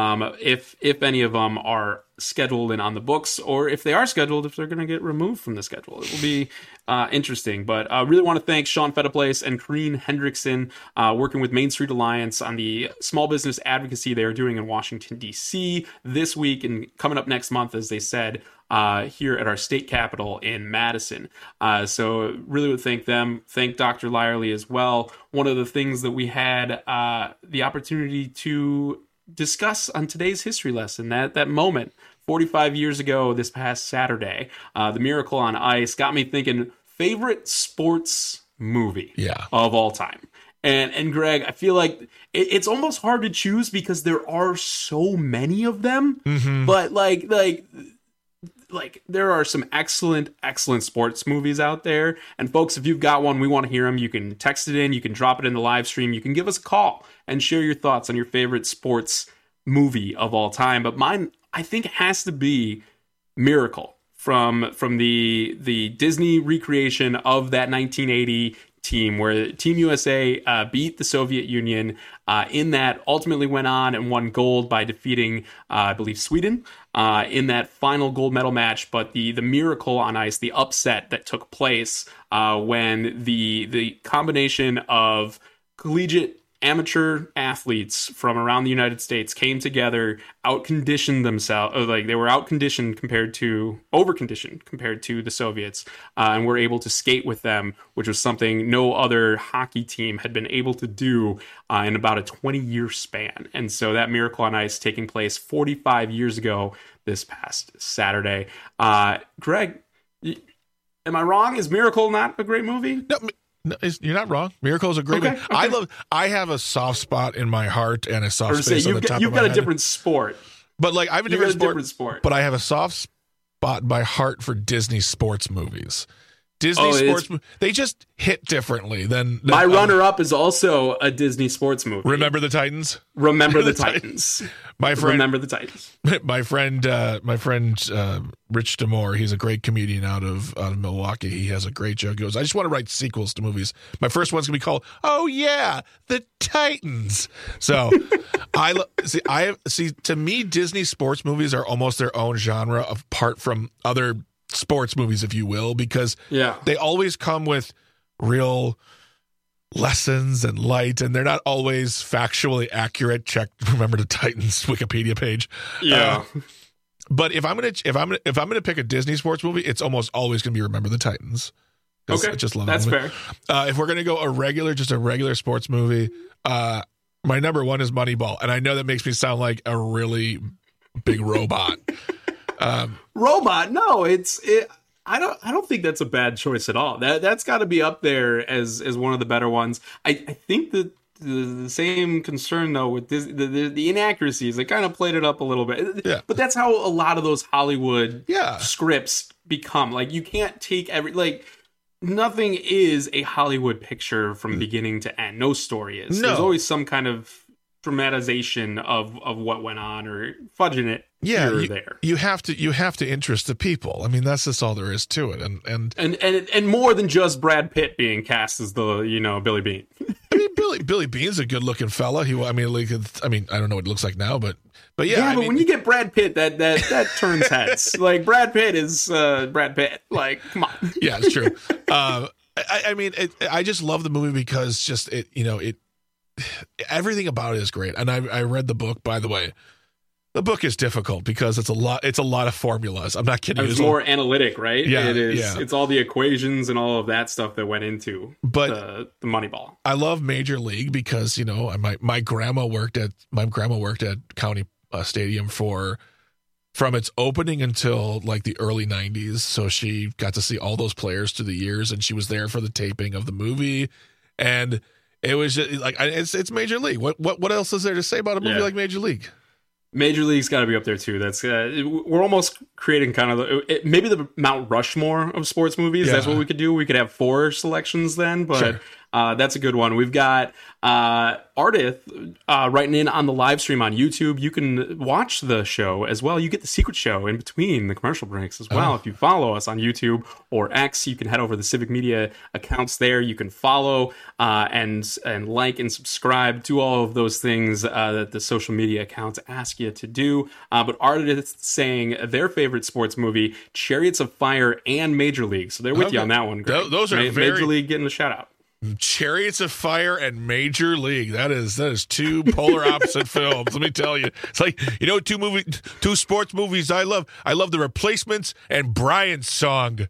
if any of them are scheduled and on the books, or if they are scheduled, if they're going to get removed from the schedule. It will be interesting. But I really want to thank Sean Fettiplace and Corrine Hendrickson, working with Main Street Alliance on the small business advocacy they are doing in Washington, D.C. this week and coming up next month, as they said, here at our state capitol in Madison. So really would thank them. Thank Dr. Lyerly as well. One of the things that we had the opportunity to discuss on today's history lesson, that moment 45 years ago this past Saturday, the Miracle on Ice, got me thinking, favorite sports movie of all time. And Greg, I feel like it's almost hard to choose because there are so many of them, but like there are some excellent sports movies out there. And folks, if you've got one, we want to hear them. You can text it in, you can drop it in the live stream, you can give us a call and share your thoughts on your favorite sports movie of all time. But mine, I think, has to be Miracle from the Disney recreation of that 1980 team where Team USA beat the Soviet Union in that, ultimately went on and won gold by defeating, I believe, Sweden in that final gold medal match. But the Miracle on Ice, the upset that took place when the combination of collegiate amateur athletes from around the United States came together, outconditioned themselves, they were overconditioned compared to the Soviets, and were able to skate with them, which was something no other hockey team had been able to do in about a 20-year span. And so that Miracle on Ice taking place 45 years ago this past Saturday. Greg, am I wrong? Is Miracle not a great movie? No, you're not wrong. Miracle is a great movie. Okay. I have a soft spot in my heart and a soft space on the top of my head. You've got a different sport. But I have a different sport. But I have a soft spot in my heart for Disney sports movies. Disney sports, they just hit differently than my runner-up is also a Disney sports movie. Remember the Titans? Remember the Titans. My friend, Remember the Titans. My friend Rich Damore, he's a great comedian out of Milwaukee. He has a great joke. He goes, I just want to write sequels to movies. My first one's gonna be called, oh yeah, the Titans. So to me, Disney sports movies are almost their own genre apart from other sports movies, if you will, because they always come with real lessons and light, and they're not always factually accurate. Remember the Titans Wikipedia page. But if I'm gonna pick a Disney sports movie, it's almost always gonna be Remember the Titans. Okay, I just love that's fair. If we're gonna go a regular sports movie, my number one is Moneyball, and I know that makes me sound like a really big robot. Robot? No, I don't think that's a bad choice at all. That's got to be up there as one of the better ones. I think that the same concern though with this, the inaccuracies, they kind of played it up a little bit. Yeah. But that's how a lot of those Hollywood scripts become. Like you can't take nothing is a Hollywood picture from beginning to end. No story is. No. There's always some kind of dramatization of what went on or fudging it here or there. You have to interest the people. I mean, that's just all there is to it. And more than just Brad Pitt being cast as the Billy Bean. I mean, Billy Bean's a good looking fella. I don't know what it looks like now, but yeah. But when you get Brad Pitt, that turns heads. Like Brad Pitt is Brad Pitt. Like, come on. Yeah, it's true. I just love the movie because just it everything about it is great. And I read the book, by the way. The book is difficult because it's a lot of formulas. I'm not kidding. It's more analytic, right? Yeah, it is. Yeah. It's all the equations and all of that stuff that went into the Moneyball. I love Major League because my grandma worked at County Stadium from its opening until like the early 90s. So she got to see all those players through the years, and she was there for the taping of the movie. And it was just, like it's Major League. What else is there to say about a movie like Major League? Major League's got to be up there too. That's we're almost creating kind of maybe the Mount Rushmore of sports movies. Yeah. That's what we could do. We could have 4 selections then, but sure. That's a good one. We've got Ardith writing in on the live stream on YouTube. You can watch the show as well. You get the secret show in between the commercial breaks as well. If you follow us on YouTube or X, you can head over to the Civic Media accounts there. You can follow and like and subscribe to all of those things that the social media accounts ask you to do. But Ardith saying their favorite sports movie, Chariots of Fire and Major League. So they're with you on that one. Greg. Those are Major League getting a shout out. Chariots of Fire and Major League. That is 2 polar opposite films. Let me tell you. It's like, 2 sports movies I love. I love The Replacements and Brian's Song.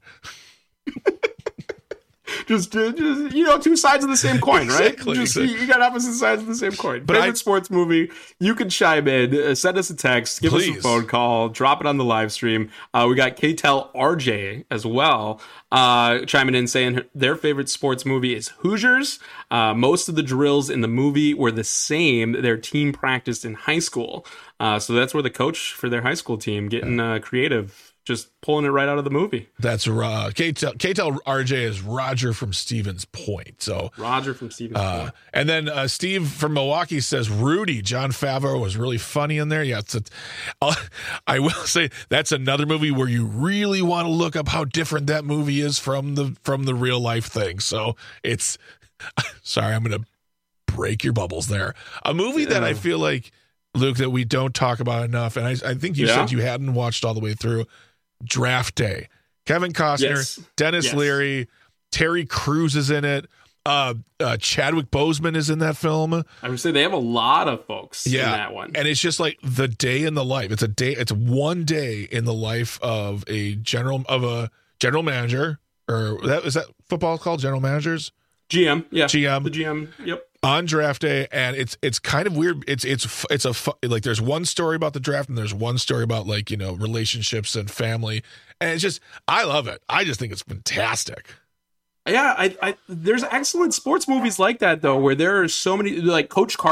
Just 2 sides of the same coin, right? Exactly. You got opposite sides of the same coin. Favorite sports movie, you can chime in, send us a text, give us a phone call, drop it on the live stream. We got KTEL RJ as well, chiming in saying their favorite sports movie is Hoosiers. Most of the drills in the movie were the same their team practiced in high school. So that's where the coach for their high school team getting creative. Just pulling it right out of the movie. That's KTEL RJ is Roger from Stevens Point. So Roger from Stevens Point. And then Steve from Milwaukee says Rudy. John Favreau was really funny in there. Yeah, I will say that's another movie where you really want to look up how different that movie is from the real life thing. So it's sorry, I'm going to break your bubbles there. A movie that I feel like, Luke, that we don't talk about enough, and I think you said you hadn't watched all the way through. Draft Day. Kevin Costner, Dennis Leary, Terry Crews is in it. Chadwick Boseman is in that film. I would say they have a lot of folks in that one. And it's just like the day in the life. It's one day in the life of a general manager, or is that football called general managers? GM, yeah. GM. The GM, yep. On draft day, and it's kind of weird. It's like there's one story about the draft and there's one story about relationships and family, and it's just I love it. I just think it's fantastic. Yeah, I there's excellent sports movies like that though, where there are so many, like Coach Carter.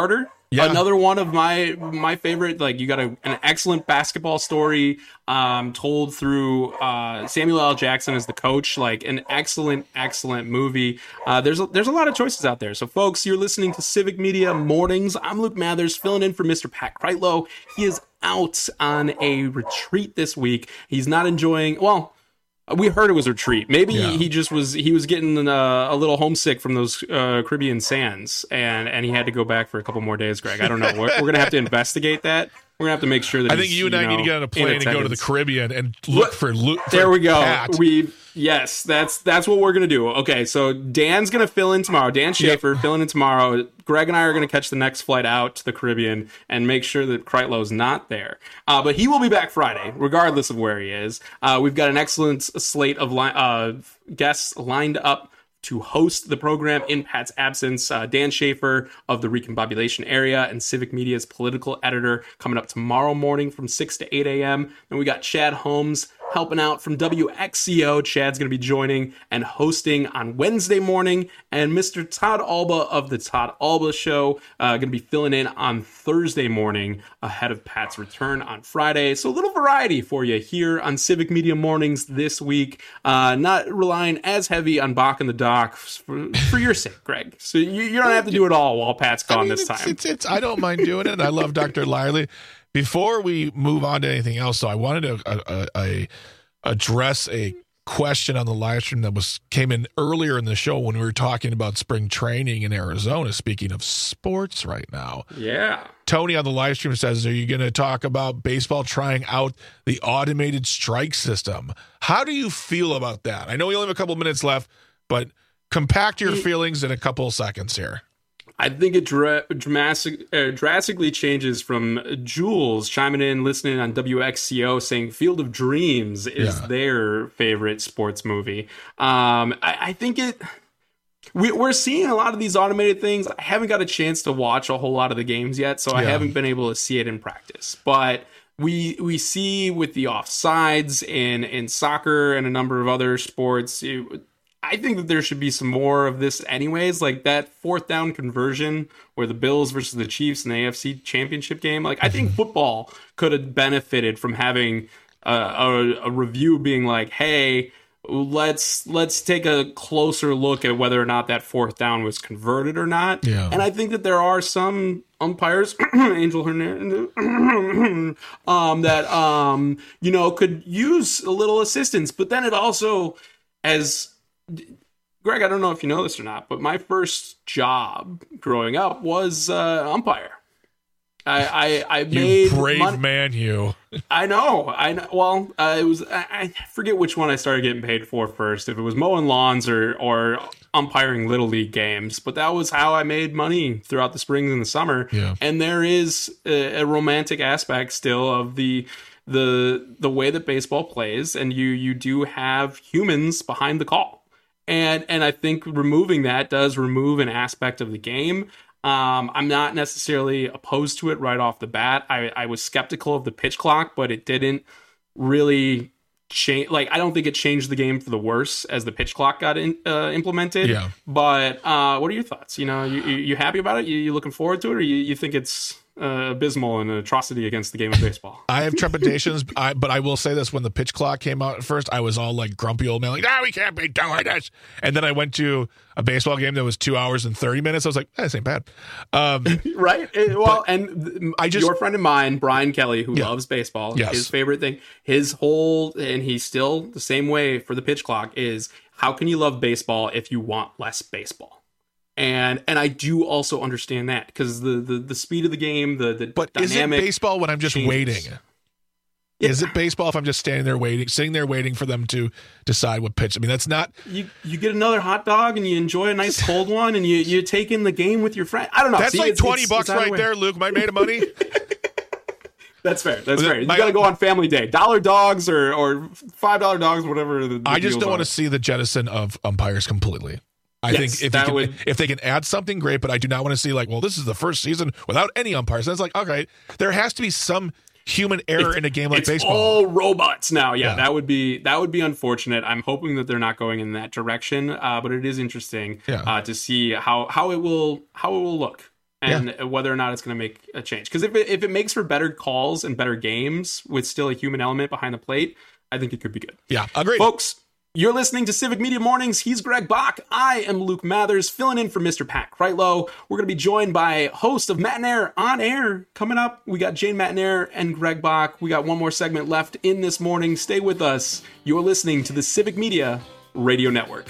Another one of my favorite, like, you got an excellent basketball story told through Samuel L. Jackson as the coach, like an excellent movie. There's a lot of choices out there. So folks, you're listening to Civic Media Mornings. I'm Luke Mathers, filling in for Mr. Pat Kreitlow. He is out on a retreat this week. He's not enjoying, well, we heard it was a retreat. Maybe he was getting a little homesick from those Caribbean sands, and he had to go back for a couple more days, Greg. I don't know. We're going to have to investigate that. We're going to have to make sure that I think you and I need to get on a plane and go to the Caribbean and look for there we go. Pat. Yes, that's what we're going to do. Okay, so Dan's going to fill in tomorrow. Dan Schaefer filling in tomorrow. Greg and I are going to catch the next flight out to the Caribbean and make sure that Kreitlow's not there. But he will be back Friday, regardless of where he is. We've got an excellent slate of guests lined up to host the program in Pat's absence. Dan Schaefer of the Recombobulation Area and Civic Media's political editor coming up tomorrow morning from 6 to 8 a.m. And we got Chad Holmes helping out from WXCO. Chad's going to be joining and hosting on Wednesday morning. And Mr. Todd Alba of the Todd Alba Show going to be filling in on Thursday morning ahead of Pat's return on Friday. So a little variety for you here on Civic Media Mornings this week. Not relying as heavy on Bach and the Doc for your sake, Greg. So you don't have to do it all while Pat's gone this time. I don't mind doing it. I love Dr. Liley. Before we move on to anything else, though, I wanted to address a question on the live stream that came in earlier in the show when we were talking about spring training in Arizona. Speaking of sports right now. Yeah. Tony on the live stream says, are you going to talk about baseball trying out the automated strike system? How do you feel about that? I know we only have a couple minutes left, but compact your feelings in a couple of seconds here. I think it drastically changes from Jules chiming in, listening on WXCO, saying Field of Dreams is their favorite sports movie. I think we're seeing a lot of these automated things. I haven't got a chance to watch a whole lot of the games yet, so I haven't been able to see it in practice. But we see with the offsides in soccer and a number of other sports, I think that there should be some more of this anyways, like that fourth down conversion where the Bills versus the Chiefs in the AFC Championship game. Like, I think football could have benefited from having a review being like, hey, let's take a closer look at whether or not that fourth down was converted or not. Yeah. And I think that there are some umpires, Angel Hernandez, that could use a little assistance. But then it also, as Greg, I don't know if you know this or not, but my first job growing up was umpire. I made brave money. Man, you. I know. Well, it was. I forget which one I started getting paid for first. If it was mowing lawns or umpiring little league games, but that was how I made money throughout the springs and the summer. Yeah. And there is a romantic aspect still of the way that baseball plays, and you do have humans behind the call. And I think removing that does remove an aspect of the game. I'm not necessarily opposed to it right off the bat. I was skeptical of the pitch clock, but it didn't really change. Like, I don't think it changed the game for the worse as the pitch clock got implemented. Yeah. But what are your thoughts? You happy about it? You looking forward to it, or you think it's abysmal and an atrocity against the game of baseball? I have trepidations, but I will say this: when the pitch clock came out at first, I was all like grumpy old man, like, we can't be doing this. And then I went to a baseball game that was 2 hours and 30 minutes. I was like, this ain't bad. Right. Your friend of mine, Brian Kelly, who loves baseball, his favorite thing, and he's still the same way for the pitch clock, is how can you love baseball if you want less baseball? And I do also understand that, because the speed of the game, the dynamic. Is it baseball when I'm just waiting? Yeah. Is it baseball if I'm just sitting there waiting for them to decide what pitch? I mean, that's not. You get another hot dog and you enjoy a nice cold one, and you take in the game with your friend. I don't know. That's like $20 right there, Luke. Am I made of money? That's fair. You got to go on Family Day. $1 dogs or $5 dogs, whatever. I just don't want to see the jettison of umpires completely. I think if they can add something, great, but I do not want to see this is the first season without any umpires. And it's like, okay, there has to be some human error in a game like baseball. It's all robots now. Yeah, that would be unfortunate. I'm hoping that they're not going in that direction, but it is interesting to see how it will look. and whether or not it's going to make a change. Because if it makes for better calls and better games with still a human element behind the plate, I think it could be good. Yeah, agreed. Folks, you're listening to Civic Media Mornings. He's Greg Bach. I am Luke Mathers, filling in for Mr. Pat Kreitlow. We're going to be joined by host of Matt and Air on air. Coming up, we got Jane Matt and Air and Greg Bach. We got one more segment left in this morning. Stay with us. You're listening to the Civic Media Radio Network.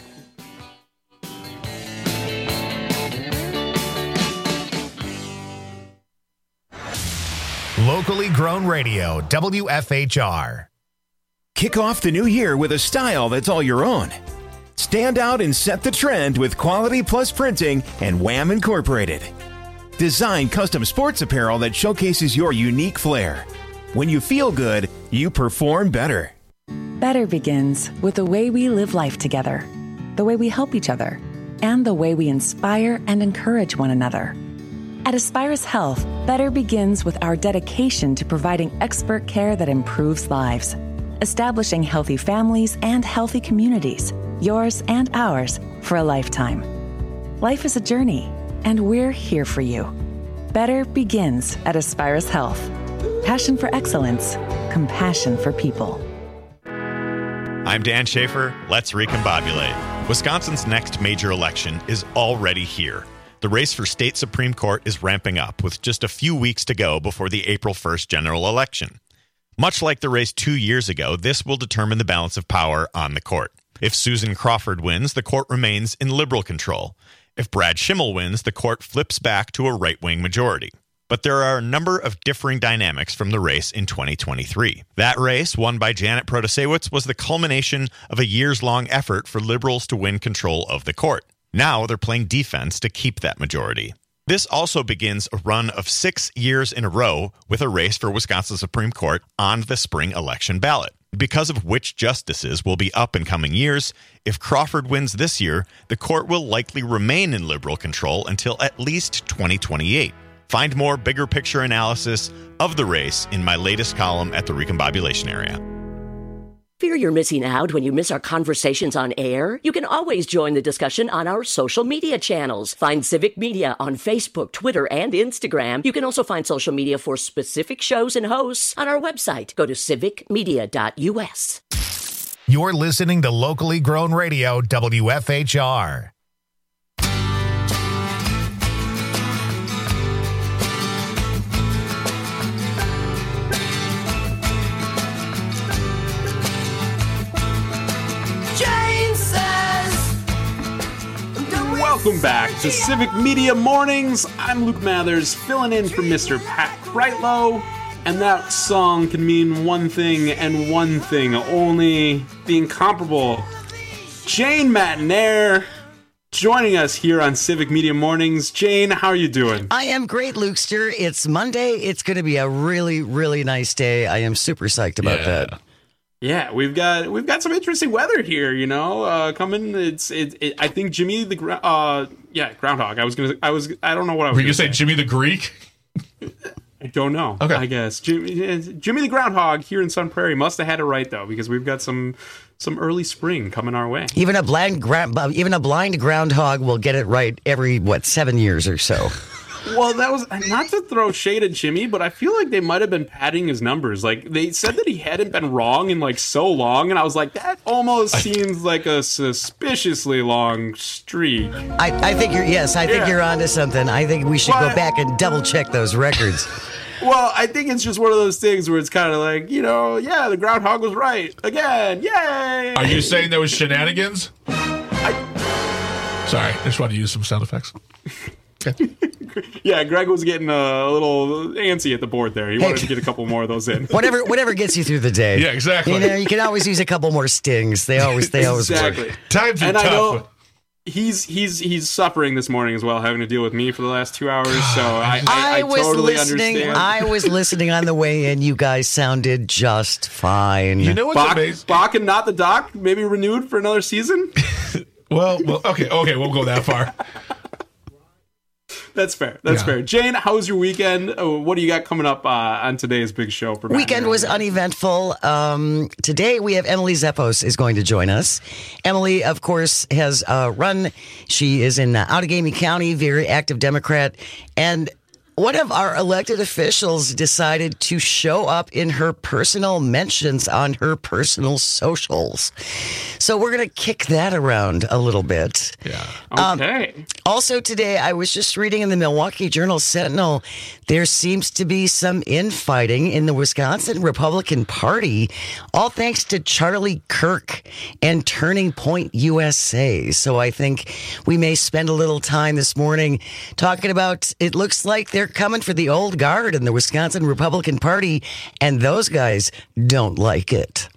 Locally grown radio, WFHR. Kick off the new year with a style that's all your own. Stand out and set the trend with Quality Plus Printing and Wham Incorporated. Design custom sports apparel that showcases your unique flair. When you feel good, you perform better. Better begins with the way we live life together, the way we help each other, and the way we inspire and encourage one another. At Aspirus Health, better begins with our dedication to providing expert care that improves lives. Establishing healthy families and healthy communities, yours and ours, for a lifetime. Life is a journey, and we're here for you. Better begins at Aspirus Health. Passion for excellence, compassion for people. I'm Dan Schaefer. Let's recombobulate. Wisconsin's next major election is already here. The race for state Supreme Court is ramping up with just a few weeks to go before the April 1st general election. Much like the race 2 years ago, this will determine the balance of power on the court. If Susan Crawford wins, the court remains in liberal control. If Brad Schimmel wins, the court flips back to a right-wing majority. But there are a number of differing dynamics from the race in 2023. That race, won by Janet Protasiewicz, was the culmination of a years-long effort for liberals to win control of the court. Now they're playing defense to keep that majority. This also begins a run of 6 years in a row with a race for Wisconsin Supreme Court on the spring election ballot. Because of which justices will be up in coming years, if Crawford wins this year, the court will likely remain in liberal control until at least 2028. Find more bigger picture analysis of the race in my latest column at the Recombobulation Area. Fear you're missing out when you miss our conversations on air? You can always join the discussion on our social media channels. Find Civic Media on Facebook, Twitter, and Instagram. You can also find social media for specific shows and hosts on our website. Go to civicmedia.us. You're listening to locally grown radio, WFHR. Welcome back to Civic Media Mornings. I'm Luke Mathers, filling in for Mr. Pat Kreitlow. And that song can mean one thing and one thing only: the incomparable Jane Matt and Air joining us here on Civic Media Mornings. Jane, how are you doing? I am great, Lukester. It's Monday. It's going to be a really, really nice day. I am super psyched about that. Yeah, we've got some interesting weather here, coming. I think Jimmy the Groundhog. I don't know what I was. Were you say Jimmy the Greek? I don't know. Okay, I guess Jimmy the Groundhog here in Sun Prairie must have had it right though, because we've got some early spring coming our way. Even a blind groundhog will get it right every 7 years or so. Well, that was not to throw shade at Jimmy, but I feel like they might have been padding his numbers. Like, they said that he hadn't been wrong in so long, and I was like, that almost seems like a suspiciously long streak. I think you're onto something. I think we should go back and double check those records. Well, I think it's just one of those things where it's kind of like, the groundhog was right again. Yay! Are you saying there was shenanigans? Sorry, I just wanted to use some sound effects. Yeah, Greg was getting a little antsy at the board there. He wanted to get a couple more of those in. Whatever gets you through the day. Yeah, exactly. You can always use a couple more stings. They always exactly. work. Times are tough. I know he's suffering this morning as well, having to deal with me for the last 2 hours. So I totally understand. I was listening on the way in. You guys sounded just fine. You know what's amazing? Bach and Not the Doc maybe renewed for another season. well, okay, we'll go that far. That's fair. That's fair. Jane, how was your weekend? What do you got coming up on today's big show? For Weekend was uneventful. Today we have Emily Zeppos is going to join us. Emily, of course, has run. She is in Outagamie County, very active Democrat, and one of our elected officials decided to show up in her personal mentions on her personal socials. So we're going to kick that around a little bit. Yeah. Okay. Also today, I was just reading in the Milwaukee Journal-Sentinel, there seems to be some infighting in the Wisconsin Republican Party, all thanks to Charlie Kirk and Turning Point USA. So I think we may spend a little time this morning talking about, it looks like they're coming for the old guard in the Wisconsin Republican Party, and those guys don't like it.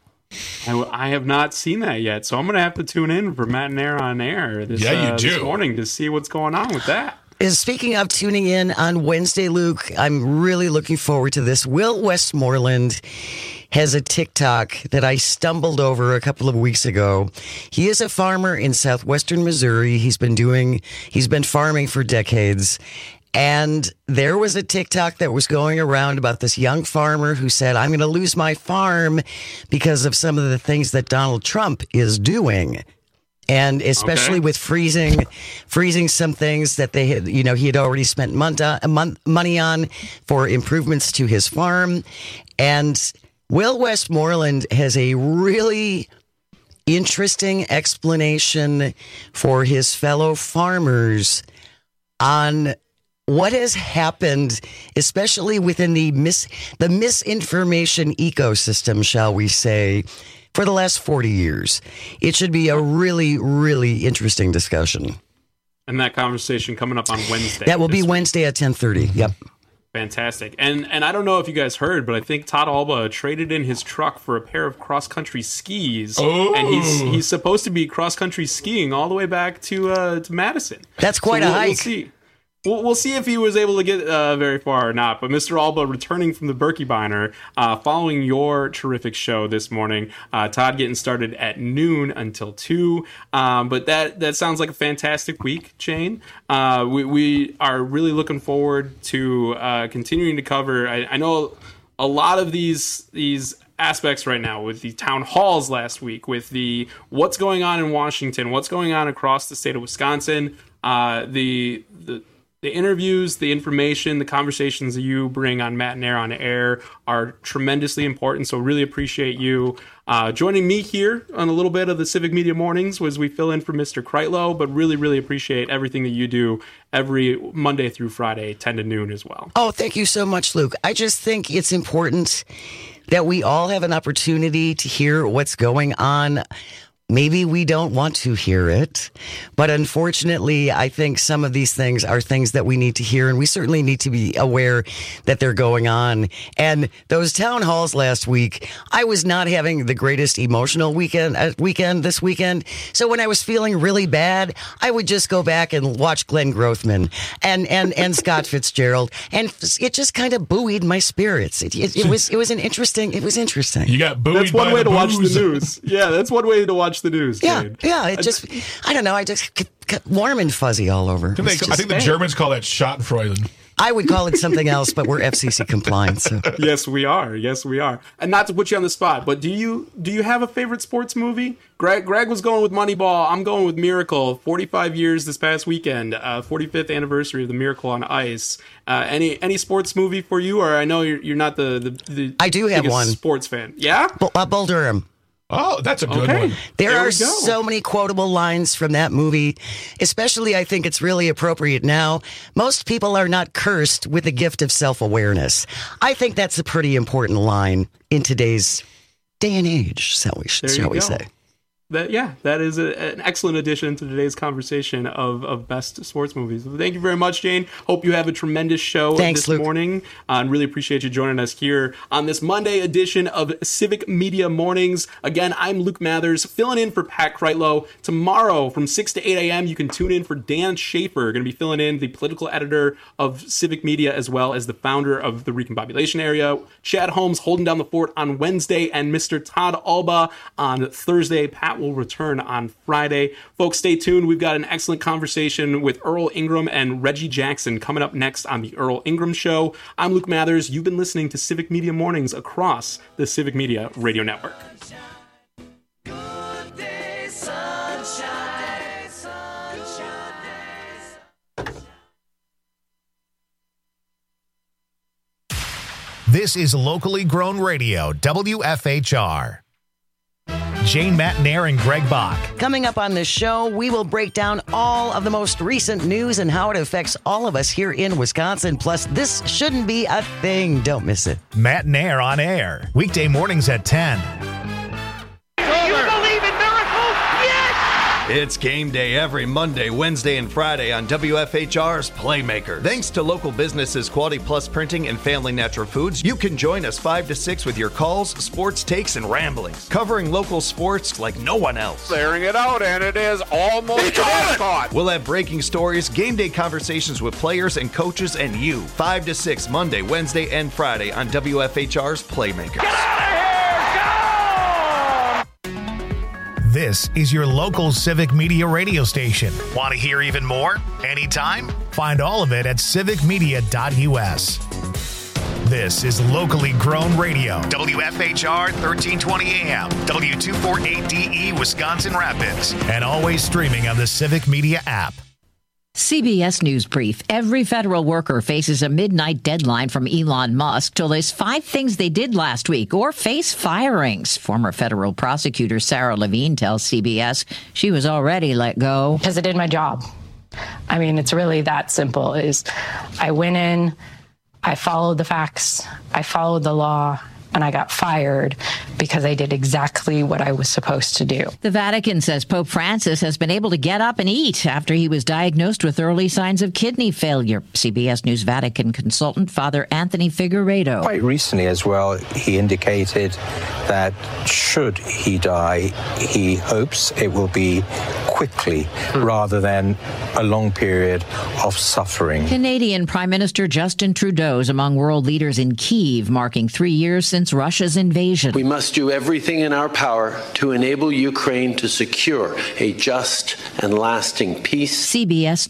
I have not seen that yet, so I'm going to have to tune in for Matt and Air on air this morning to see what's going on with that. Speaking of tuning in on Wednesday, Luke, I'm really looking forward to this. Will Westmoreland has a TikTok that I stumbled over a couple of weeks ago. He is a farmer in southwestern Missouri. He's been farming for decades. And there was a TikTok that was going around about this young farmer who said, I'm going to lose my farm because of some of the things that Donald Trump is doing. And especially with freezing some things that they had, he had already spent money on for improvements to his farm. And Will Westmoreland has a really interesting explanation for his fellow farmers on what has happened, especially within the misinformation ecosystem, shall we say, for the last 40 years. It should be a really, really interesting discussion. And that conversation coming up on Wednesday. That will be Wednesday at 10:30. Yep. Fantastic. And I don't know if you guys heard, but I think Todd Alba traded in his truck for a pair of cross-country skis. Oh. And he's supposed to be cross-country skiing all the way back to Madison. That's quite a hike. We'll see. We'll see if he was able to get very far or not. But Mr. Alba returning from the Birkebeiner, following your terrific show this morning. Todd getting started at noon until 2. But that sounds like a fantastic week, Jane. We are really looking forward to continuing to cover. I know a lot of these aspects right now with the town halls last week, with the what's going on in Washington, what's going on across the state of Wisconsin, the interviews, the information, the conversations that you bring on Matt and Air on air are tremendously important. So really appreciate you joining me here on a little bit of the Civic Media Mornings as we fill in for Mr. Kreitlow, but really, really appreciate everything that you do every Monday through Friday, 10 to noon as well. Oh, thank you so much, Luke. I just think it's important that we all have an opportunity to hear what's going on. Maybe we don't want to hear it, but unfortunately, I think some of these things are things that we need to hear, and we certainly need to be aware that they're going on. And those town halls last week, I was not having the greatest emotional weekend this weekend. So when I was feeling really bad, I would just go back and watch Glenn Grothman and Scott Fitzgerald, and it just kind of buoyed my spirits. It was interesting. You got buoyed. That's one way to watch the news. Yeah, that's one way to watch the news. Yeah, it just, I don't know, I just get warm and fuzzy all over. I think the Germans call that Schadenfreude. I would call it something else, but we're FCC compliant. So. Yes, we are. And not to put you on the spot, but do you have a favorite sports movie? Greg was going with Moneyball. I'm going with Miracle. 45 years this past weekend. 45th anniversary of the Miracle on Ice. Any sports movie for you? Or I know you're not the I do have one sports fan. Yeah, Bull Durham. Oh, that's a good one. There are so many quotable lines from that movie, especially I think it's really appropriate now. Most people are not cursed with the gift of self-awareness. I think that's a pretty important line in today's day and age, shall we say. That is an excellent addition to today's conversation of best sports movies. Thank you very much, Jane. Hope you have a tremendous show this morning. And really appreciate you joining us here on this Monday edition of Civic Media Mornings. Again, I'm Luke Mathers, filling in for Pat Kreitlow. Tomorrow from 6 to 8 a.m., you can tune in for Dan Schaefer, going to be filling in, the political editor of Civic Media, as well as the founder of the Recombobulation Area. Chad Holmes holding down the fort on Wednesday, and Mr. Todd Alba on Thursday. Pat that will return on Friday. Folks, stay tuned. We've got an excellent conversation with Earl Ingram and Reggie Jackson coming up next on The Earl Ingram Show. I'm Luke Mathers. You've been listening to Civic Media Mornings across the Civic Media Radio Network. This is locally grown radio, WFHR. Jane Matnair and Greg Bach. Coming up on this show, we will break down all of the most recent news and how it affects all of us here in Wisconsin. Plus, this shouldn't be a thing. Don't miss it. Matnair on air, weekday mornings at 10. It's game day every Monday, Wednesday, and Friday on WFHR's Playmakers. Thanks to local businesses Quality Plus Printing and Family Natural Foods, you can join us 5 to 6 with your calls, sports takes, and ramblings, covering local sports like no one else. Clearing it out, and it is almost caught. We'll have breaking stories, game day conversations with players and coaches, and you. 5 to 6 Monday, Wednesday, and Friday on WFHR's Playmakers. Get out of here! This is your local Civic Media radio station. Want to hear even more? Anytime? Find all of it at civicmedia.us. This is locally grown radio. WFHR 1320 AM, W248DE, Wisconsin Rapids, and always streaming on the Civic Media app. CBS News Brief. Every federal worker faces a midnight deadline from Elon Musk to list 5 things they did last week or face firings. Former federal prosecutor Sarah Levine tells CBS she was already let go. Because I did my job. I mean, it's really that simple. I went in, I followed the facts, I followed the law, and I got fired because I did exactly what I was supposed to do. The Vatican says Pope Francis has been able to get up and eat after he was diagnosed with early signs of kidney failure. CBS News Vatican consultant Father Anthony Figueiredo. Quite recently as well, he indicated that should he die, he hopes it will be quickly rather than a long period of suffering. Canadian Prime Minister Justin Trudeau is among world leaders in Kyiv, marking 3 years since Russia's invasion. We must do everything in our power to enable Ukraine to secure a just and lasting peace. CBS